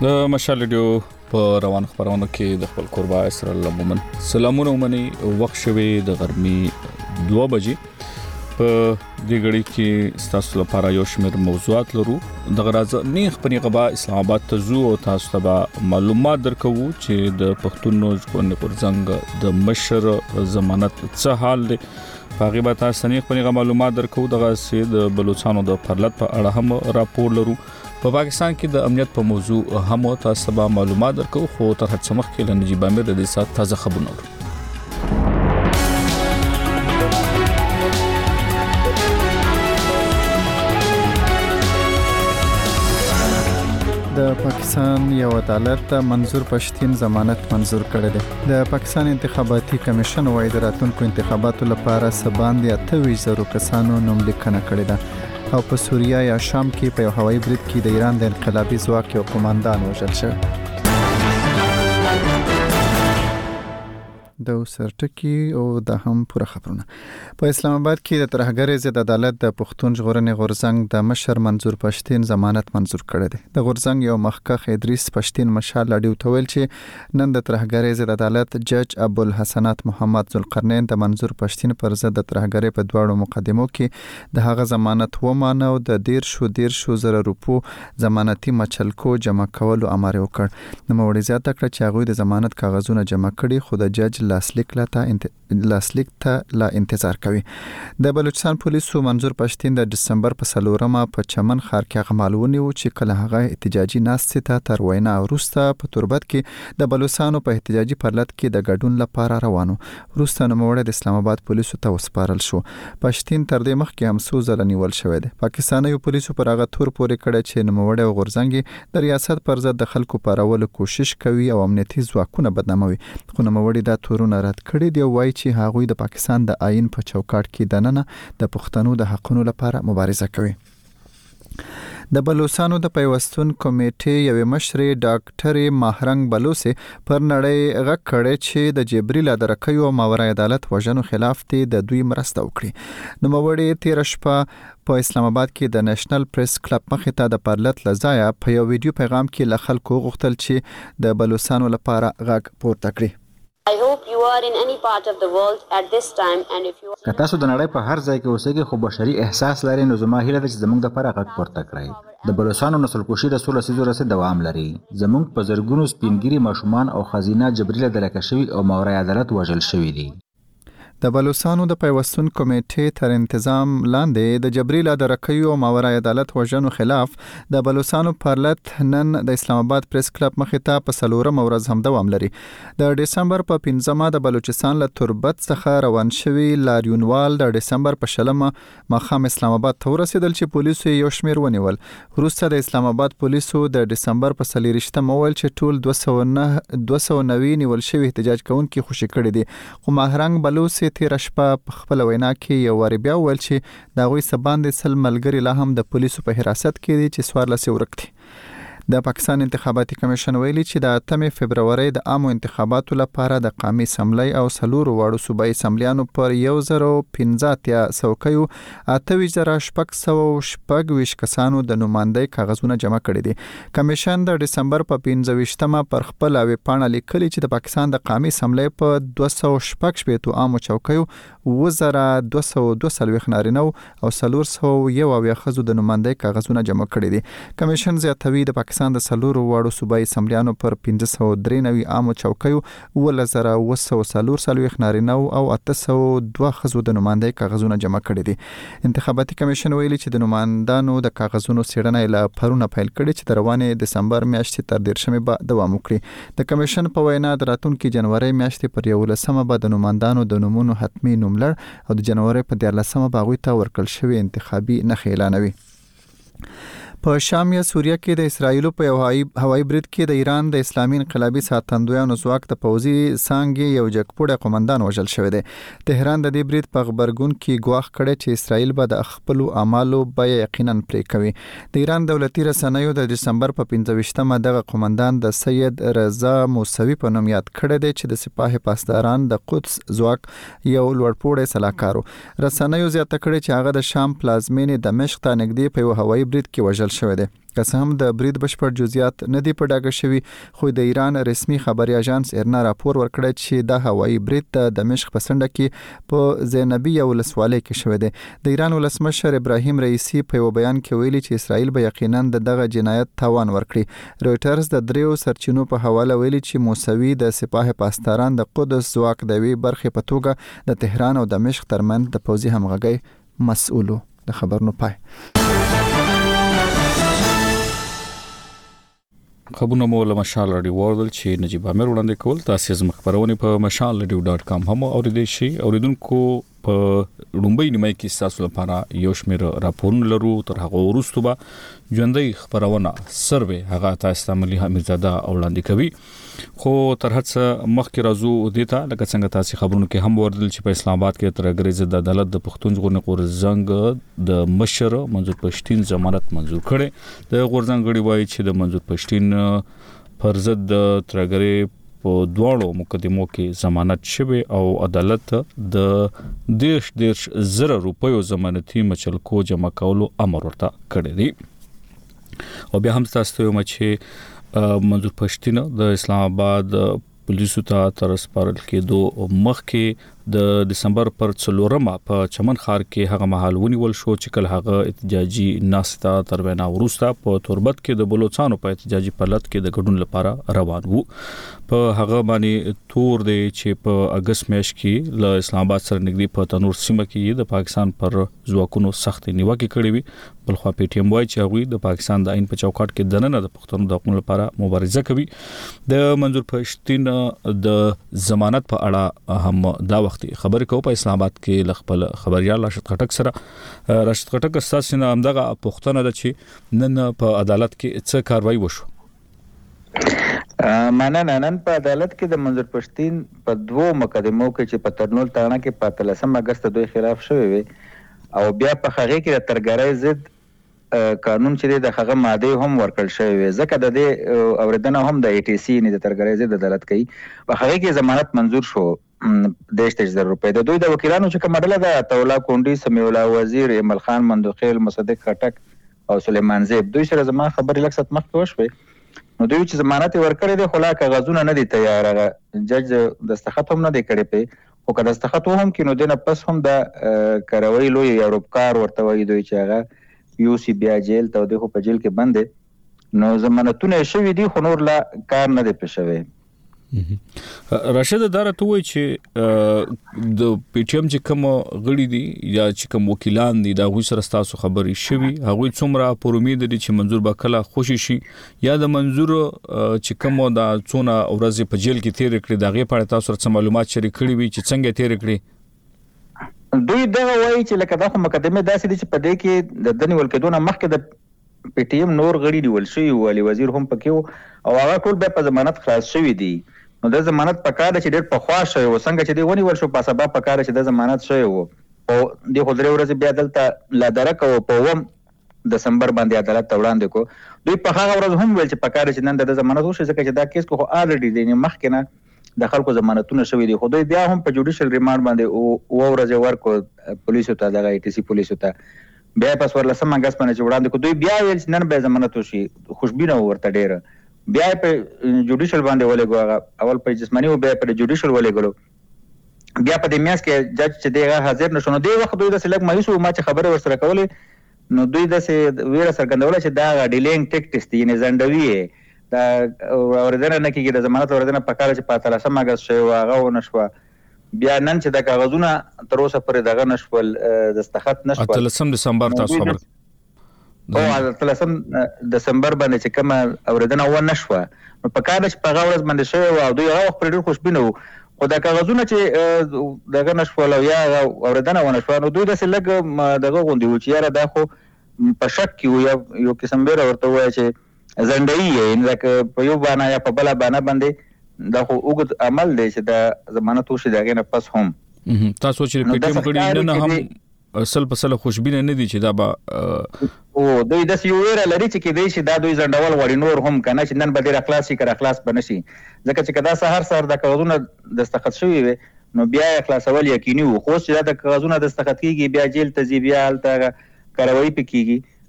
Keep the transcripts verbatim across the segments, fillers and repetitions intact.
د مشال ریډیو په روان خبرونه کې د خپل قربا اسر الله مومن سلامونه ومني وخت شوي د غرمي دوه بجې په دې غړي کې تاسو لپاره یو شمېر موضوعات لرو د غراز نیخ پنی غبا اسلام آباد ته زو او تاسو ته معلومات درکو چې د پښتون ژوند پرځنګ د مشر ضمانت څه حال دی هغه به تاسو نیخ پنی غو معلومات درکو دغه سي د بلوچستان د پرلط په اړه هم راپور لرو په پاکستان کې د امنیت په موضوع هم تاسو به معلومات درکو خو تر هڅه مخکې له نجيب امیر د دې سات تازه خبرونه د پاکستان یو عدالت منظور پښتين ضمانت منظور کړی دی د پاکستان انتخاباتي کمیشن وايي د راتلونکو انتخاباتو لپاره سباند یا اته زره کسانو نوم لیکنه کړې ده او په سوریه یا شام کې په هوایي برید کې د ایران د انقلابي ځواک یو قوماندان وژل شو د سرټکی او د هم پوره خبرونه په اسلام آباد کې د ترهګر ضد عدالت د پښتون ژغورنې غورځنګ د مشر منظور پښتين ضمانت منظور کړی دی د غورځنګ یو مخکخ ادریس پښتين مشال لډیو تویل چې نن د ترهګر ضد عدالت جج ابو الحسنات محمد ذوالقرنین د منظور پښتين پر ضد د ترهګر په دواړو مقدمو کې د هغه ضمانت ومانه او د ډیر شو ډیر شو زره روپو ضمانتي مچلکو جمع کولو امر وکړ نو موري زیاته کړ چې هغه د ضمانت کاغذونه جمع کړي خو د جج لاسلیک لا انت... لاسلیک ته لا انتظار کوي د بلوچستان پولیسو منظور پښتين د دسمبر په سلورمه په چمن ښار کې غمالونی و چې کله هغه احتجاجي ناستې ته تر وینا وروسته په تربت کې د بلوچستان په احتجاجي پرلط کې د ګډون لپاره روانو وروسته نو موړه د اسلام آباد پولیسو ته وسپارل شو پښتين تر دې مخکې هم څو ځله نیول شوی دی پاکستاني پولیسو پر هغه تور پورې کړی چې نو موړه غورځنګي د ریاست پر ضد د خلکو پارولو کوشش کوي او امنیتي ځواکونه بدناموي خو نو موړه دا تورونه رد کړی دی وایي چې هغوی د پاکستان د آئین په چوکاټ کې دننه د پښتنو د حقونو لپاره مبارزه کوي د بلوچستان د پیوستون کمیټې یوې مشرې ډاکټر ماهرنګ بلوسي پر نړۍ غږ کړی چې د جبريل درکیو ماورای عدالت وژنو خلاف دی د دوی مرسته وکړي نو موړې تیر شپه په اسلام آباد کې د نېشنل پریس کلب مخې ته د پرلط لزایا په یو ویډیو پیغام کې له خلکو غوښتل چې د بلوچستان لپاره غږ پورته کړي I hope you are in any part of the world at this time and if you که تاسو د نړۍ په هر ځای کې اوسئ خو بشري احساس لرئ نو زما هیله ده چې زموږ د فرق غږ پورته کړئ د بلوچستان نسل کشي د سولې سيزو رسید دوام لري زموږ په زرګونو سپینګری ماشومان او خزینه جبريل درکه شوی او ماورای عدالت وژل شوی دي د بلوچستان د پیوستون کمیټې تر انتظام لاندې د جبريل درکیو ماورای عدالت وژنو خلاف د بلوچستان پرلط نن د اسلام آباد پریس کلب مخې ته په سلورم ورځ هم دوام لري د دسمبر په پنځمه د بلوچستان له تربت څخه روان شوی لاریونوال د دسمبر په شلمه مخام اسلام آباد ته ورسېدل چې پولیسو یو شمیر ونیول وروسته د اسلام آباد پولیسو د دسمبر په سلیریشته مول چې ټول دوه سوه نه دوه سوه نوي نیول شوی احتجاج کوونکي خوشی کړي دي خو ماهرنګ بلوسي تیر شپه په خپل وینا کې یو وری بیا ول چې دا غوي سباند سل ملګری لا هم د پولیسو په حراست کې دي چې سوار لسی ورکتي د پاکستان انتخاباتي کمیشن ویلي چې د اتم فبرवरी د عامو انتخاباتو لپاره د قومي اسمبلی او سلور واړو صوبایي اسمبلیانو پر یو زره پنځه څوکیو اته زره شپږ سوه شپږ ویشت کسانو د نوماندۍ کاغذونه جمع کړي دي کمیشن د دسمبر په پنځه ویشتمه پر خپل ویب پاڼه لیکلي چې د پاکستان د قومي اسمبلی په دوه سوه شپږ شپږ عامو چوکیو و زره دوه سوه دوه څلوېښت نارینه او سلور سوه یو اویا ښځو د نوماندۍ کاغذونه جمع کړي دي کمیشن زیاتوي د پاکستان د سلور واړو صوبایي اسمبلیانو پر پنځه سوه درې نوي عامو چوکیو اووه زره اوه سوه څلور څلوېښت نارینه او اته سوه دوه ښځو د نوماندۍ کاغذونه جمع کړي دي انتخاباتي کمیشن ویلي چې د نوماندانو د کاغذونو څېړنه له پرونه پیل کړي چې د روانې دسمبر میاشتې تر دیرشمې به دوام وکړي د کمیشن په وینا د راتلونکي جنوري میاشتې پر یولسمه به د نوماندانو د نومونو حتمي نوملړ او د جنوري په دیارلسمه به هغوی ته ورکړل شوي انتخابي نښې اعلانوي په شام یا سوریه کې د اسرایل په هوایي برید کې د ایران د اسلامي انقلابي ساتندویانو ځواک د پوځي څانګې یو جګپوړی قومندان وژل شوی دی تهران د دې برید په خبرګون کې ګواښ کړی چې اسرایل به د خپل اعمالو بیه یقینا پرې کوي د ایران دولتي رسنیو د دسمبر په پنځه ویشتمه دغه قومندان د سید رضا موسوي په نوم یاد کړی دی چې د سپاه پاسداران د قدس ځواک یو لوړپوړی سلاکارو رسنیو زیاته کړی چې هغه د شام پلازمینې دمشق ته نږدې په یو هوایي برید کې وژل شوی دی. که څه هم د برید بشپړ جزئیات نه دي په ډاګه شوي، خو د ایران رسمي خبري اژانس ایرنا راپور ورکړی چې دا هوایي برید د دمشق په څنډه کې په زینبیه ولسوالۍ کې شوی دی. د ایران ولسمشر ابراهیم رئیسی په یو بیان کې ویلي چې اسرائیل به یقینا د دغه جنایت تاوان ورکړي. رویټرز د دریو سرچینو په حواله ویلي چې موسوي د سپاه پاسداران د قدس ځواک د یوې برخې په توګه د تهران او دمشق ترمنځ د پوځي همغږۍ مسؤل و. د خبرونو پای. خبرونه مو له مشال رادیو وردل چې نجیب امیر وړاندې کول. تاسو زموږ خبرونه په مشال رادیو ډاټ کام هم اوریدئ شئ. اوریدونکو په لومبۍ نیمه کې تاسو لپاره یو شمېر راپورونه لرو. تر هغه وروسته به ژوندۍ خبرونه سروي هغه تاسو ته ملي حمیدزاده وړاندې کوي. خو تر هڅه مخکې راځو دیتا لکه څنګه تاسو خبرونه کې هم وردل چې په اسلام آباد کې ترګری ضد عدالت د پښتون ژغورنې غورځنګ د مشر منظور پښتين ضمانت منظور کړي. د غورځنګ غړي وایي چې د منظور پښتين پر ضد د ترګری په دواړو مقدمو کې ضمانت شوی او عدالت د دیش دیش زره روپیو ضمانتي مچلکو جمع کولو امر ورته کړی دی. او بیا هم تاسو ته وایم چې منظور پښتين د اسلام آباد پولیسو ته تر سپارل کېدو مخکې د دسمبر پر څلورمه په چمن خار کې هغه محل ونیول شو چې کله هغه احتجاجي ناسته تر وینا وروسته په توربت کې د بلوچستان په احتجاجي پلت کې د ګډون لپاره روان وو. په هغه باندې تور دی چې په اگست میاشت کې له اسلام آباد سره نږدې په تنور سیمه کې د پاکستان پر ځواکونو سخت نیوکه کړې وي. بلخو پی ټی ایم وایي چې هغه د پاکستان د عین په چوکاټ کې دننه د پښتون د حقوقو لپاره مبارزه کوي. د منظور پښتين د ضمانت په اړه هم دا وخت خبرې کوو په اسلام آباد کې خپل خبريال راشد خټک سره. راشد خټک اساسي نه همدغه پښتنه ده چې نن په عدالت کې څه کاروایی وشو. مننه. نن په عدالت کې د منظور پښتين په دوو مقدمو کې چې په ترنول تاڼه کې په اتلسم اگست دوی خلاف شوی وي او بیا په هغه کې د ترګرۍ ضد قانون چې د هغه ماده هم ورکړل شوی وي ځکه د دې اوریدنه هم د ای ټي سی نه د ترګرۍ ضد عدالت کوي. په هغه کې ضمانت منظور شو دیش دیش زر روپے. د دوی د وکیلانو چې کومه ډله ده تولا کونډي، سمیع الله وزیر، ایمل خان مندوخیل، مصدق خټک او سلیمان زیب، دوی سره زما خبرې لکه ست مخ وشوي. نو دوی چې ضمانت ورکړي دي خو لا کاغذونه نه دي تیار. هغه جج دستخط هم نه دی کړی په خو که دستخط هم کې نو دنه پس هم د کاروي لوی یوروپکار ورته وایي دوی چې هغه یو سی بیا جیل ته د خو په جیل کې بند دي. نو ضمانتونه شوي دي خو نور لا کار نه دی پېښوي. راشد داره ته وایي چې د پی ټی ایم چې کوم غړي دي یا چې کوم وکیلان دي دا غوښ سره تاسو خبرې شوي هغه څومره پر امید دي چې منظور به کله خوشي شي یا د منظور چې کوم دا څونه ورځې په جیل کې تیر کړی دا غي په تاسو سره معلومات شریک کړي وي چې څنګه تیر کړی. دوی دا وایي چې لکه دا مقدمه داسې دي چې په دې کې د دني ولکدونه مخکې د پی ټی ایم نور غړي دی ول شي والی وزیر هم پکې او هغه ټول به په ضمانت خلاص شوی دي. نو د ضمانت په کار چې ډېر په خواشه و څنګه چې دی ونی ول شو په سبب په کار چې د ضمانت شوی وو او د خضرې ورځ بیا دلته لا درک او په وم دسمبر باندې عدالت وړاندې کو. دوی په هغه ورځ هم ویل چې په کار چې نن د ضمانت وشي ځکه چې دا کیس کو الریډي دی مخکې نه د خلکو ضمانتونه شوی دي خو دوی بیا هم په جوډیشل ریماند باندې او ورځ ورکو پولیسو ته د ای ټي سی پولیسو ته بیا پس ورلسم اگست باندې وړاندې کو. دوی بیا ویل چې نن به ضمانت وشي خوشبینه ورته ډېر بیا په جوډیشل باندې ولګو اول په جسمانی او بیا په جوډیشل ولګلو. بیا په دې میاس کې جج چې دیغه حاضر نشو نو دی وخت دوی د سلګ مایوس او ما چې خبره ورسره کولې نو دوی د ویره سرګندول چې دا ډیلینګ ټیکټس دی نه زندوی دا اوردنه نه کېږي د ضمانت اوردنه په کار چې په اتلسم اگست شوی واغه و نشو. بیا نن چې د کاغذونه تر اوسه پرې دغه نشول دستخط نشول اتلسم دسمبر تاسو خبر او اتلسم دسمبر باندې چې کوم اوریدنه و نشوه نو په کار چې په غوړز باندې شوی او دوی هغه پر ډېر خوشبینه وو خو دا کاغذونه چې دغه نشول او یا اوریدنه و نشوه نو دوی د سلګ دغه غوندي و چې یاره دا خو په شک کې یو قسم بیره ورته وایي چې زندایي یې لکه په یو باندې یا په بل باندې باندې دا خو وګت عمل دی چې دا ضمانت وشي دغه نه پس هم تاسو چې پی ټی ایم کړي نه هم اصل په سره خوشبینه نه دي چې دا به او دوی د یو ویره لري چې کې دی چې دا دوی زندول وړي نور هم کنه چې نن به ډیر اخلاص شي کړه اخلاص بنشي ځکه چې کدا سهار سره د کاغذونو دستخط شوی وي نو بیا اخلاصول یقیني وو خو چې دا د کاغذونو دستخط کیږي بیا جیل ته ځي بیا الته کاروایی پکېږي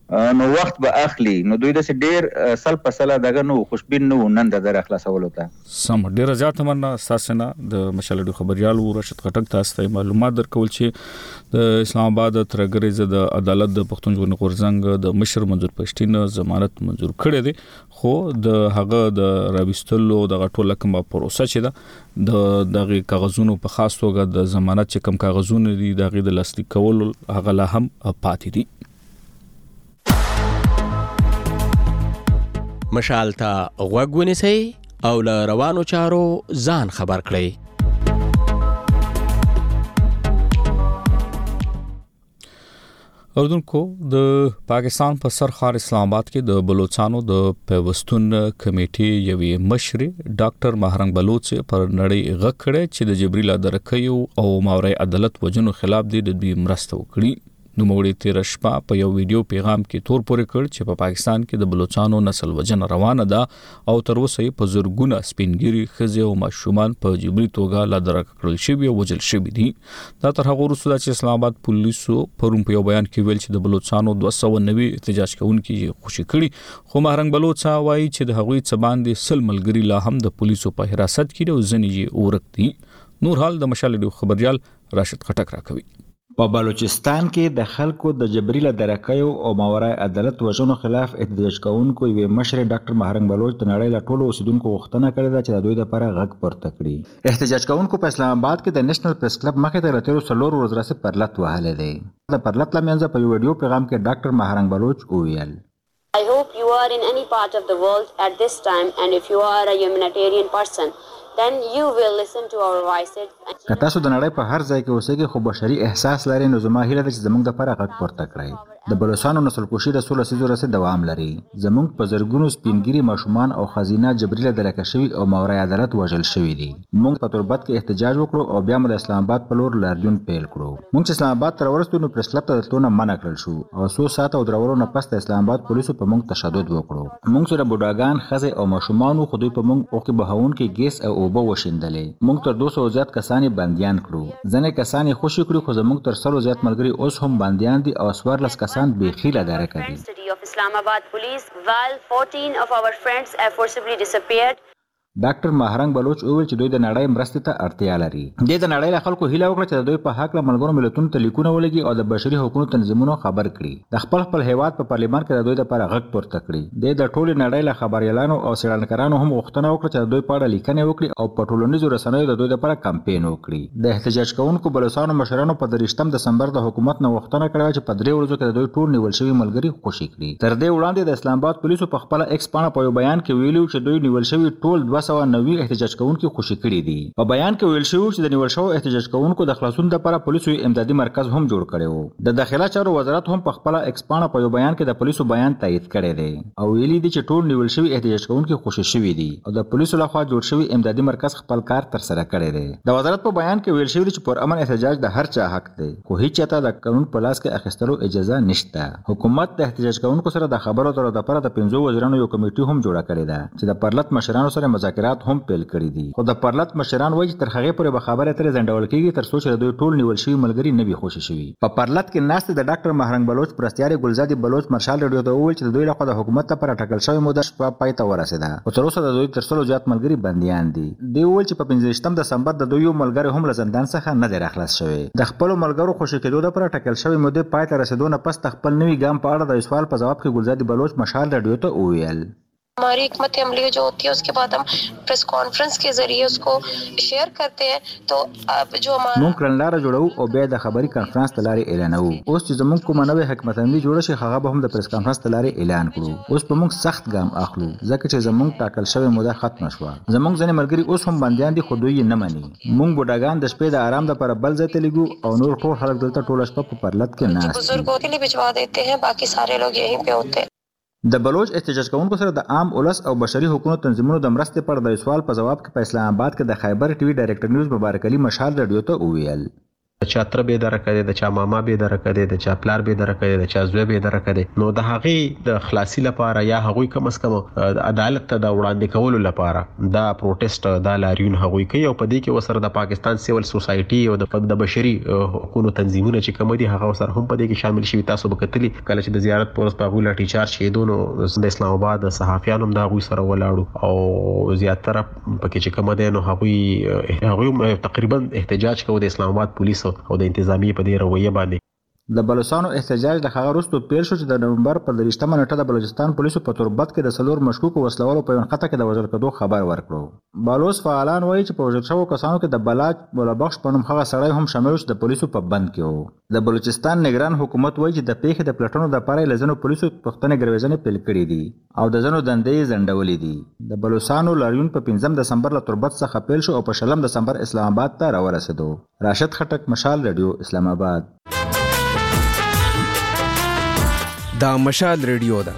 نو وخت به اخلي نو دوی د ډیر سل په سل دغه نو خوشبین نو نن د در اخلاصولو ته سم ډیره زیاته مننه تاسو نه د مشالډو خبريال راشد خټک تاسو ته معلومات درکول چې د اسلام آباد ترګریزه د عدالت د پښتون ژغورنې غورځنګ د مشر منظور پښتين ضمانت منظور کړی دی خو د هغه د راوستلو د غټول کومه پروسه چې ده د دغه کاغذونو په خاص توګه د ضمانت چې کوم کاغذونه دي دغه د لاسلیک کول هغه لا هم پاتې دي. مشال ته غوږ ونیسئ او له روانو چارو ځان خبر کړئ. اردوونکو د پاکستان په سرخار اسلام آباد کې د بلوچستانو د پیوستون کمیټې یوې مشرې ډاکټر ماهرنګ بلوچ پر نړۍ غږ کړی چې د جبري لادرکیو او ماورای عدالت وجنو خلاف دي د دوی مرسته وکړي. نو موږ تیر شپه په یو ویډیو پیغام کې تور پورې کړ چې په پاکستان کې د بلوچستانو نسل وجنه روانه ده او تر اوسه په زرګونه سپینګری خزه او ماشومان په جبري توګه لادرک کړل شوی او وجل شوی دي. دا تر هغه وروسته چې اسلام آباد پولیسو پرون په یو بیان کې ویل چې د بلوچستانو دوه سوه او نوي احتجاج کوونکي خوشي کړي خو ماهرنګ بلوچ وایي چې د هغوی څخه باندې سل ملګری لا هم د پولیسو په حراست کې او ځنې اورک دي. نور حال د مشالډو خبريال راشد خټک راکوي. په بلوچستان کې د خلکو د جبري لادرکیو او ماورای عدالت وژنو خلاف احتجاج کوونکو یوې مشرې ډاکټر ماهرنګ بلوچ د نړۍ له ټولو اوسیدونکو غوښتنه کړې ده چې د دوی لپاره غږ پورته کړي. احتجاج کوونکو په اسلام آباد کې د نېشنل پریس کلب مخې ته له تیرو څلورو ورځو راهیسې پرلت وهلی دی. د پرلت له منځه په یو ویډیو پیغام کې ډاکټر ماهرنګ بلوچ وویل I hope you are in any part of the world at this time, and if you are a humanitarian person, then you will listen to our voices. که تاسو د نړۍ په هر ځای کې اوسئ خو بشري احساس لرئ نو زما هیله ده چې زموږ لپاره غږ پورته کړئ. د بلوچستانو نسل کشي د څو لسیزو راهیسې دوام لري. زموږ په زرګونو سپینګیري ماشومان او ښځینه جبري لادرکه شوي او ماورای عدالت وژل شوي دي. موږ په تربت کې احتجاج وکړو او بیا مو د اسلام آباد په لور لاریون پیل کړو. موږ چې اسلام آباد ته راورسېدو نو پریس کلب ته د تلو نه منع کړل شو او څو ساعته او درولو نه پس د اسلام آباد پولیسو په موږ تشدد وکړو. موږ سره بوډاګان ښځې او ماشومان خو دوی په موږ اوښکې بهونکي ګیس او اوبه وشیندلې. موږ تر دوه سوه زیات کسان بندیان کړو. ځینې کسان یې خوشي کړي خو زموږ تر سلو زیات ملګري اوس هم بندیان دي او څوارلس کسان بیخي لادرکه دي. City of Islamabad police, while fourteen of our friends have forcibly disappeared. ډاکټر ماهرنګ بلوچ وویل چې دوی د نړۍ مرستې ته اړتیا لري. دوی د نړۍ له خلکو هیله وکړه چې د دوی په حق له ملګرو ملتونو ته لیکونه ولګي او د بشري حقوقو تنظیمونو خبر کړي. د خپل خپل هیواد په پارلیمان کې د دوی لپاره غږ پورته کړي. دوی د ټولې نړۍ له خبريالانو او څېړنکارانو هم غوښتنه وکړه چې د دوی په اړه لیکنې وکړي او په ټولنیزو رسنیو د دوی لپاره کمپاین وکړي. د احتجاج کوونکو بلوچستانو مشرانو په دریشتم دسمبر د حکومت نه غوښتنه کړې چې په درې ورځو کې د دوی ټول نیول شوي ملګري خوشي کړي. تر دې وړاندې د اسلام آباد پولیسو په خپل ایکس پاڼه په یو بیان کې ویلي چې دوی نیول شوي ټول دوه سوه نوي احتجاج کوونکو خوشي کړي دي. په بیان کې ویل شوی چې د نیول شوو احتجاج کوونکو د خلاصون لپاره پولیسو امدادي مرکز هم جوړ کړی وو. د داخله چارو وزارت هم په خپل ایکس پاڼه په یو بیان کې د پولیسو بیان تایید کړی دی او ویلي دي چې ټول نیول شوی احتجاج کوونکو خوشي شوي دي او د پولیسو لخوا جوړ شوی امدادي مرکز خپل کار تر سره کړی دی. د وزارت په بیان کې ویل شوی چې پر امن احتجاج د هر چا حق دی خو هیڅ چاته د قانون په لاس کې اخیستلو اجازه نشته. حکومت د احتجاج کوونکو سره د خبرو اترو لپاره د پنځو وزیرانو یو کمیټه هم جوړه کړې ده چې د پرلت مشرانو سره مذاکرات هم پیل کړي دي. خو د پرلت مشران وایي چې تر هغې پورې به خبره ترې ځنډول کېږي تر څو چې د دوی ټول نیول شوي ملګري نه وي خوشي شوي. په پرلت کې ناستې د ډاکټر ماهرنګ بلوچ مرستیال ګلزاد بلوچ مارشال راډیو ته وویل چې د دوی لخوا د حکومت لپاره ټاکل شوې موده شپه پای ته ورسېده خو تر اوسه د دوی تر سلو زیات ملګري بندیان دي. دوی وویل چې په پنځه دسمبر د دوی یو ملګری هم له زندان څخه نه دی راخلاص شوی. د خپلو ملګرو خوشي کېدو لپاره ټاکل شوې مودې پای ته رسېدو نه پس د خپل نوي ګام په اړه د سوال په جواب کې ګلزاد بلوچ مارشال راډیو ته وویل हमारी हिकमत अमली जो होती है उसके बाद हम press conference के जरिए उसको शेयर करते हैं. तो अब जो हमारा مونږ کړنلاره جوړو او بیا د خبري کانفرنس ته لارې اعلانوو. اوس چې زموږ کومه نوې حکمت عملي جوړه شي هغه به هم د پریس کانفرنس ته لارې اعلان کړو. اوس په موږ سخت ګام اخلو ځکه چې زموږ ټاکل شوې موده ختمه شوه. زموږ ځینې ملګري اوس هم بندیان دي خو دوی یې نه مني. مونږ بوډاګان د شپې د آرام لپاره بل ځای ته لګو او نور ټول خلک دلته ټوله شپه په پرلت کې ناست دي. बुजुर्गों के लिए भिजवा देते हैं, बाकी सारे लोग यहीं पे होते हैं. د بلوچ احتجاج کوونکو سره د عام اولس او بشري حقوقو تنظیمونو د مرستې پر د سوال په جواب کې په اسلام آباد کې د خیبر ټي وي ډایریکټر نیوز مبارک علي مشال راډیو ته وویل د چا تر به درکه د چا ماما به درکه د چا پلار به درکه د چا زوی به درکه نو د هغې د خلاصي لپاره یا هغوی کم از کم عدالت ته د وړاندې کولو لپاره دا پروټیسټ دا لاریون هغوی کوي او په دې کې وسره د پاکستان سیول سوسایټي او د بشري حقوقو تنظیمونه چې کوم دي هغه سره هم په دې کې شامل شي. تاسو به کتلی کله چې د زیارت پورس په غولا ټیچار شهیدونو د اسلام آباد صحافیانو دا غوي سره ولاړو او زیاتره پکې چې کوم دي نو هغوی هغوی تقریبا احتجاج کوي د اسلام آباد پولیسو او د انتظامی په دې رویه باندې. د بلوچستان احتجاج د هغه وروسته پیل شو چې د نومبر په دریشتمه نیټه د بلوچستان پولیسو په تربت کې د څلور مشکوکو وسلوالو په یو خطه کې د وژل کېدو خبر ورکړو. بلوچ فعالان وایي چې په وژل شوو کسانو کې د بلاج مولا بخش په نوم هغه سړی هم شامل چې د پولیسو په بند کې و. د بلوچستان نگران حکومت وایي چې د پیښې د پلټنو لپاره له ځینو پولیسو پوښتنې ګرویزنې پیل کړې دي او د ځینو دندې یې ځنډولې دي. د بلوچستانو لاریون په پنځم دسمبر له تربت څخه پیل شو او په شلم دسمبر اسلام آباد ته راورسېدو. راشد خټک، مشال رادیو، اسلام آباد. دا مشال ریډیو ده.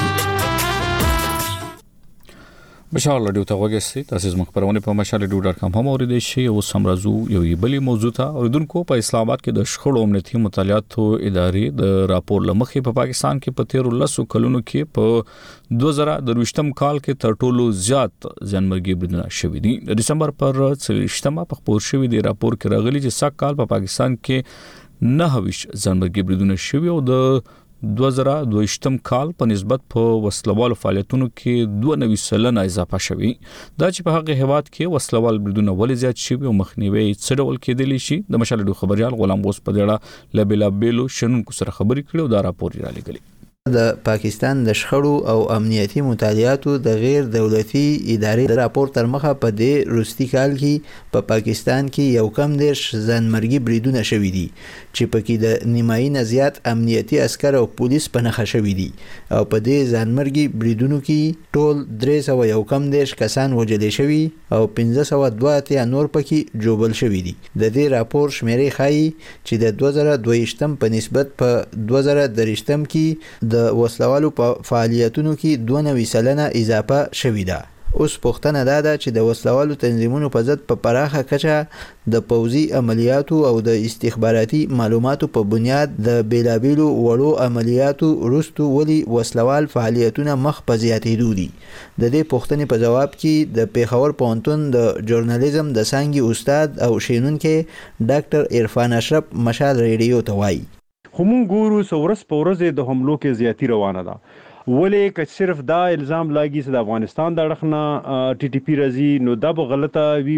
مشال رادیو ته وګورئ. تاسو زموږ خبرونه په مشال رادیو ډاټ کام هم اوریدئ شئ او سمرازو یو بلی موضوع ته اوریدونکو په اسلام آباد کې د شخړو امنیتي مطالعاتو ادارې د راپور لمخې په پاکستان کې په تیر لسو کلونو کې په دوه زره درویشتم کال کې تر ټولو زیات ځانمرګي بریدونه شوي دي. د دسمبر پر څلوېښتمه په خپور شوي دی راپور کې راغلي چې سږ کال په پاکستان کې نه ویش ځانمرګي بریدونه شوي او د دوه زره دویشتم کال په نسبت په وسلوالو فعالیتونو کې دوه نوي سلنه اضافه شوي. دا چې په هغه هیواد کې وسلوال بریدونه ولې زیات شوي او مخنیوي څه ډول کېدلی شي د مشال رادیو خبريال غلام غوث په اړه له بېلابېلو شنونکو سره خبرې کړې او دا راپور یې رالیږلی. د پاکستان د شخړو او امنیتي مطالعاتو د غیر دولتي ادارې د راپور تر مخه په دې روستي کال کې په پا پاکستان کې یو کم دیرش ځانمرګي بریدونه شوي دي چې پکې د نیمایي نه زیات امنیتي عسکر او پولیس په نښه شوي دي او په دې ځانمرګي بریدونو کې ټول درې سوه یو کم دیرش کسان وژلې شوي او پنځه سوه دوه اتیا نور پکې ژوبل شوي دي. د دې راپور شمیرې ښایي چې د دوه زره دویشتم په نسبت په دوه زره دریشتم کې د وسلوالو په فعالیتونو کې دوه نوي سلنه اضافه شوې ده. اوس پوښتنه دا ده چې د وسلوالو تنظیمونو په ضد په پراخه کچه د پوځي عملیاتو او د استخباراتي معلوماتو په بنیاد د بیلابیلو وړو عملیاتو وروسته ولې وسلوال فعالیتونه مخ په زیاتېدو دي. د دې پوښتنې په جواب کې د پیښور پوهنتون د ژورنالیزم د څانګې استاد او شینونکی ډاکټر عرفان اشرف مشال ریډیو ته وایي. خو مونږ ګورو ورځ په ورځ د حملو کې زیاتی روانه ده. ولې که صرف دا الزام لاګي چې د افغانستان د اړخ نه ټي ټي پی راځي نو دا به غلطه وي.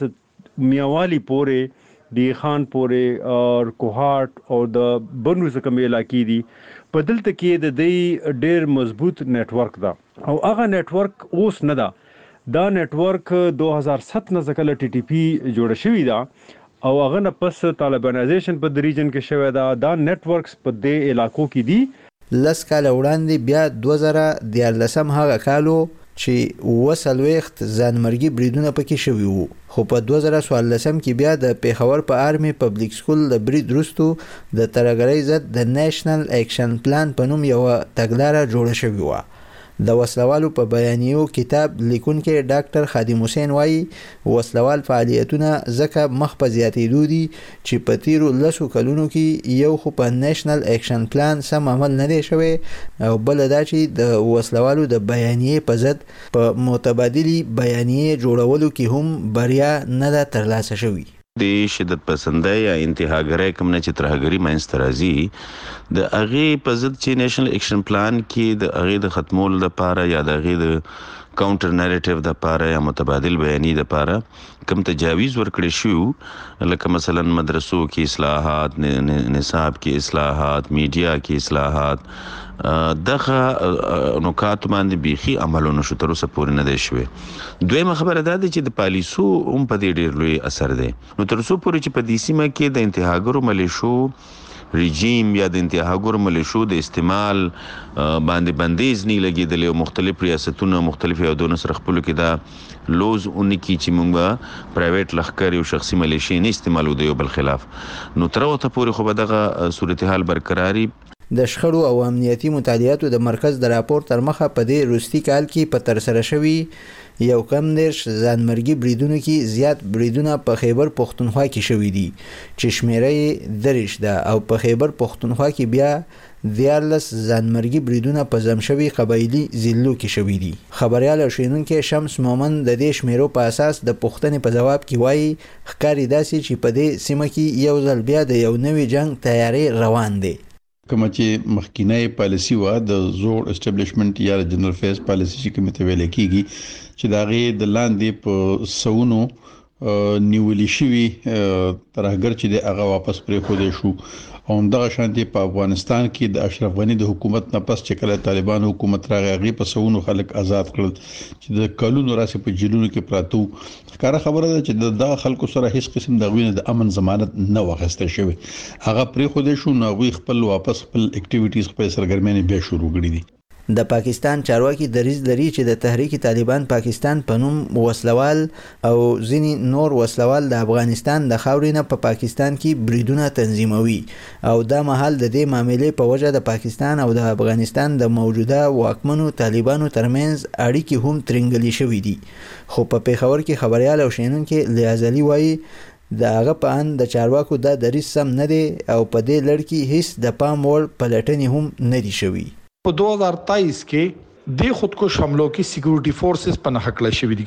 ولې میاوالی پورې دی خان پورې او کوهاټ او د بنو څخه کوم علاقې دي په دلته کې د دې ډېر مضبوط نتورک ده او هغه نتورک اوس نه ده. دا نتورک دوه هزار سات نه ځکه ټي ټي پی جوړ شوی ده او هغه نه پس طالبانایزیشن په ریجن کې شوی دا دا نتورکس په دې علاقو کې دي. لس کاله وړاندې بیا دوه زره دیارلسم هغه کالو چې اووه څلوېښت ځانمرګي بریدونه پکې شوي وو خو په دوه زره څوارلسم کې بیا د پیښور په آرمي پبلیک سکول د برید وروستو د ترهګرۍ ضد د نیشنل اکشن پلان په نوم یوه تګلاره جوړه شوې وه. د وسلوالو په بیانیو کتاب لیکونکی ډاکټر خادم حسین وایي وسلوال فعالیتونه ځکه مخ په زیاتېدو دي چې په تیرو لسو کلونو کې یو خو په نیشنل اکشن پلان سم عمل نه دی شوی او بله دا چې د وسلوالو د بیانیې په ضد په متبادلې بیانیې جوړولو کې هم بریا نه ده ترلاسه شوې. د شدت پسندۍ یا انتهاګرۍ کوم نه چې ترهګري منځته راځي د هغې په ضد چې نیشنل اکشن پلان کې د هغې د ختمولو لپاره یا د هغې د کاونټر نریټیو دپاره یا متبادل بیاني دپاره کوم تجاویز ورکړی شوي لکه مثلا مدرسو کې اصلاحات، نصاب کې اصلاحات، میډیا کې اصلاحات، دغه نکاتو باندې بیخي عملونه شو تر اوسه پورې نه دی شوی. دویمه خبره دا ده چې د پالیسو هم په دې ډېر لوی اثر دی. نو تر اوسه پورې چې په دې سیمه کې د انتهاګرو ملیشو رژیم یا د انتهاګرو ملیشو د استعمال باندې بندیز نه لګېدلی او مختلف ریاستونه مختلف هیوادونو سره خپلو کې دا لوز اونې کې چې موږ به پرایویټ لښکر او شخصي ملیشې نه استعمالو د یو بل خلاف. نو تر اوسه پورې خو به دغه صورتحال برقراري. د شخړو او امنیتي مطالعاتو د مرکز د راپور تر مخه په دې وروستي کال کې په ترسره شوي یو کم دیرش ځانمرګي بریدونو کې زیات بریدونه په خیبر پښتونخوا کې شوي دي چې شمیره یې دریش ده او په خیبر پښتونخوا کې بیا دیارلس ځانمرګي بریدونه په زمشوي قبایلي ضلعو کې شوي دي. خبریال او شنونکي شمس مومن د دې شمیرو په اساس د پوښتنې په جواب کې وایي ښکاري داسې چې په دې سیمه کې یو ځل بیا د یو نوي جنگ تیاری روان دی. کومه چې مخکینی پالیسی و د زوړ اسټابلیشمنت یا جنرال فیس پالیسی چې کومه ته ویل کیږي چې دا غي د لاندې په سونو نیولې شوی ترهګر چې د هغه واپس پرې خو دې شو او دغه شانتي په افغانستان کې د اشرف غنی د حکومت نه پس چې کله طالبان حکومت راغی هغه په سونو خلک آزاد کړل چې د کلونو راسي په جیلونو کې پراتو ښکاره خبره ده چې د خلکو سره هیڅ قسم د غوینه د امن ضمانت نه واغسته شوی هغه پرې خو دې شو نو غوي خپل واپس خپل اکټیویټیز خپل سرګرمۍ بیا شروع کړې دي. د پاکستان چارواکي دریځ لري چې د تحریک طالبان پاکستان په نوم وسلوال او ځینی نور وسلوال د افغانستان د خاورې نه په پاکستان کې بریدونه تنظیموي او دا مهال د دې معاملې په وجه د پاکستان او د افغانستان د موجوده واکمنو طالبانو ترمنځ اړیکې هم ترنګلې شوې دي. خو په پیښور کې خبريال او شینونکي لیازلی وایي د هغه په ان د چارواکو د دریځ سم نه دی او په دې لړ کې هیڅ د پام وړ پلټنې هم نه دي شوي. په دو هزار تیئیس کې د خودکش حملو کې سکیورټي فورسز په نحقله شوی دي.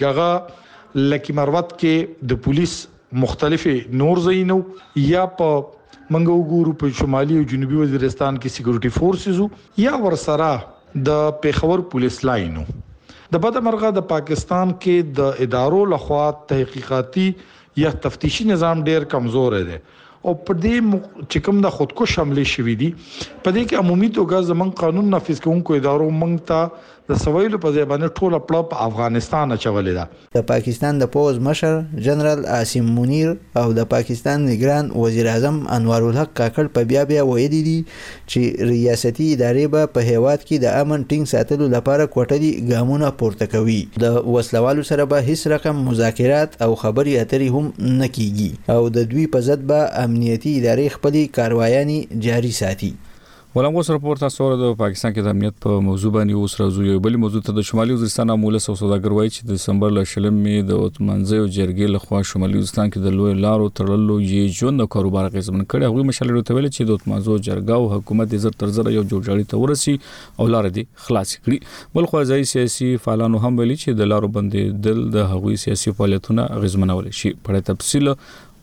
هغه لکی مروت کې د پولیس مختلفه نور زینو یا په منګو ګورو په شمالي او جنوبي وزیرستان کې سکیورټي فورسز یا ورسره د پیښور پولیس لاینو. د بدمرغه د پاکستان کې د ادارو لخوا تحقیقاتي یا تفتیشي نظام ډیر کمزور دی او په دې چې کوم د خودکش حملې شوې دي په دې کې عمومي توګه زمون قانون نافذ کوونکو ادارو مونږ ته د سویل په ځای باندې ټوله پړه په افغانستان اچولې ده. د پاکستان د پوز مشر جنرال عاصم منیر او د پاکستان نگران وزیر اعظم انوار الحق کاکړ په بیا بیا ویلي دي چې ریاستي ادارې به په هیواد کې د امن ټینګ ساتلو لپاره کوټلي ګامونه پورته کوي. د وسلوالو سره به هیڅ رقم مذاکرات او خبري اترې هم نه کیږي او د دوی په ضد به امنیتي ادارې خپلې کاروایانې جاري ساتي. ولهم اوس راپور تاسو د پاکستان کې د امنیت په موضوع باندې اوس راځو یو بل موضوع ته د شمالي وزیرستان مولس او سوداګر وایي چې د دسمبر ل شلمې د اوتمنځي او جرګې لخوا شمالي وزیرستان کې د لوی لارو تړلو یې ژوند د کاروبار غیزمن کړي. هغه مشالې ته ویل چې د اوتمنځو جرګه او حکومت د زر تر زر یو جوړجاړي ته ورسي او لار دې خلاص کړي. بل خو ځای سیاسي فعالانو هم ویلي چې د لارو بندې دل د هغوی سیاسي فعالیتونه غیزمنول شي. په تفصیل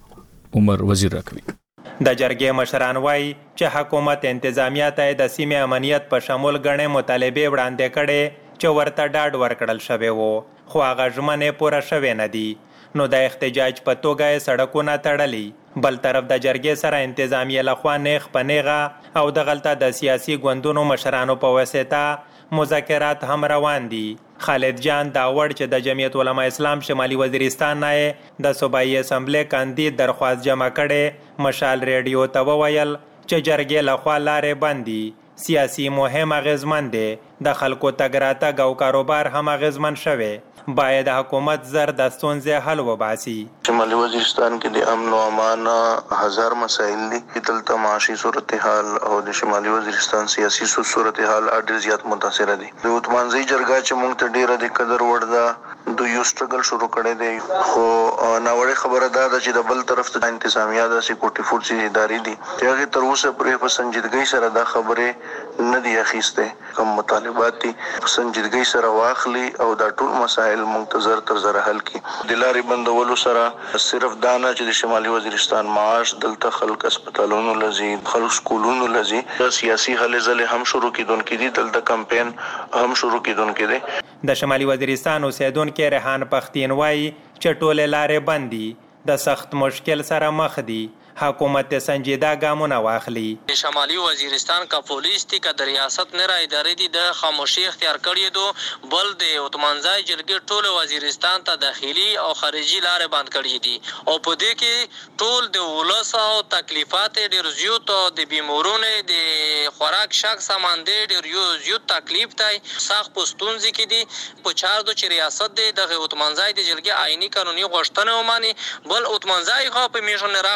عمر وزیر راکوي. د جرګې مشران وایي چې حکومت انتظامیه ته د سیمې امنیت په شمول غنې مطالبه وړاندې کړي چې ورته ډاډ ورکړل شوی وو خو هغه ژمنې پوره شوې نه دي. نو د احتجاج په توګه سړکونه تړلي. بل طرف د جرګې سره انتظامیه لخوا نیغ په نیغه او د غلطه د سیاسي ګوندونو مشرانو په واسطه مذاکرات هم روان دي. خالد جان دا وړ چې د جمعیت علما اسلام شمالي وزیرستان نه د صوبایي اسمبلی کاندید درخواست جمع کړي مشال ریډیو ته وویل چې جرګې لخوا لارې بندي سیاسي مهم اغیزمن دي د خلکو تګ راتګ او کاروبار هم اغیزمن شوی باید حکومت زر د ستونزې حل وباسي. شمالي وزیرستان کې د امن او امان هزار مسایل دي چې دلته معاشي صورتحال او د شمالي وزیرستان سیاسي صورتحال ډېر زیات متاثر دي. د اوتمانځي جرګه چې موږ ته ډېره د قدر وړ ده د یو سټرګل شروع کړی دی خو ناوړه خبره ده چې د بل طرف ته انتظامیه د سکیورټي فورسز ادارې دي چې هغه تر اوسه پرې په سنجیدګۍ سره دا خبره نه دی اخیسته. کوم مطالبات دي په سنجیدګۍ سره واخلي او دا ټول مسایل منتظر تر زره حل کی. د لارې بندولو سره صرف دانا چې د شمالي وزیرستان معاش دلته خلک هسپتالونو لزی خلک سکولونو لزی سیاسي هلې ځلې هم شروع کیدونکې دي دلته کمپاین هم شروع کیدونکې دي. د شمالي وزیرستان اوسیدونکو ریحان پختین وایي چې ټول لارې بندي د سخت مشکل سره مخ دي. حکومت سنجیده ګامونه واخلي. شمالي وزیرستان کا پولیس تی کا د ریاست نه را ادارې دي د خاموشي اختیار کړی دو بل د اوتمنځای جرګې ټول وزیرستان ته داخلي او خارجي لارې بند کړی دي او په دې کې ټول د ولس او تکلیفات ډېر زیات او د بیمارونو د خوراک شک سامان ډېر یو زیات تکلیف دی سخت پښتونځي کې دي په چار د چې ریاست د اوتمنځای د جرګې آئینی قانوني غوښتنه وماني بل اوتمنځای خو په میشن راخه مو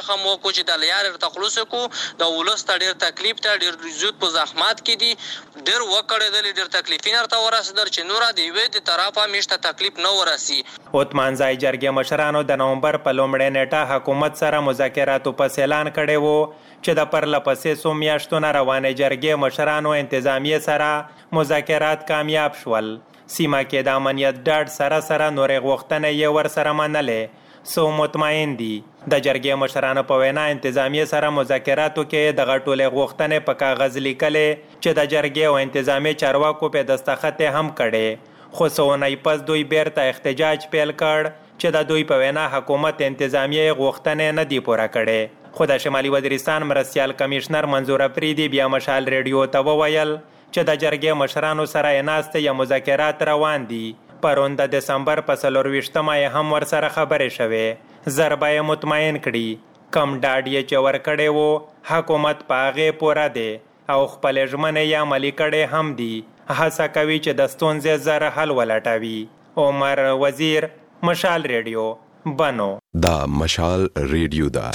کو چې د لیار تخلص کو د ولست ډیر تکلیف ته ډیر زیات په زحمات کې دي ډیر وکړې د ډیر تکلیفین ارته ورسېدل چې نور دی وې د طرفه میشته تکلیف نه ورسي. عثمانزای جرګې مشرانو د نومبر په لومړۍ نیټه حکومت سره مذاکراتو په اعلان کړي وو چې د پرلپسې څو میاشتو نه روانې جرګې مشرانو انتظامیې سره مذاکرات کامیاب شول. سیمه کې د امنیت ډاډ سره سره نورې غوښتنې یې ورسره منلې سو مطمئن دي. د جرګې مشرانو په وینا انتظامیې سره مذاکراتو کې دغه ټولې غوښتنې په کاغذ لیکلې چې د جرګې او انتظامی چارواکو په دستخط هم کړي خو څو اونۍ پس دوی بیرته احتجاج پیل کړ چې د دوی په وینا حکومت انتظامیې غوښتنې نه دي پوره کړي. خو د شمالي وزیرستان مرستیال کمیشنر منظور افریدي بیا مشال ریډیو ته وویل چې د جرګې مشرانو سره یې ناستې یا مذاکرات روان دي. پرون د دسمبر په څلرویشتمه یې هم ورسره خبرې شوې. زر به یې مطمئن کړي کم ډاډ یې چې ورکړی و حکومت په هغې پوره دی او خپلې ژمنې یې عملي کړې هم دي. هڅه کوي چې د ستونزې زر حل ولټوي. عمر وزیر، مشال ریډیو، بنو. دا مشال ریډیو ده.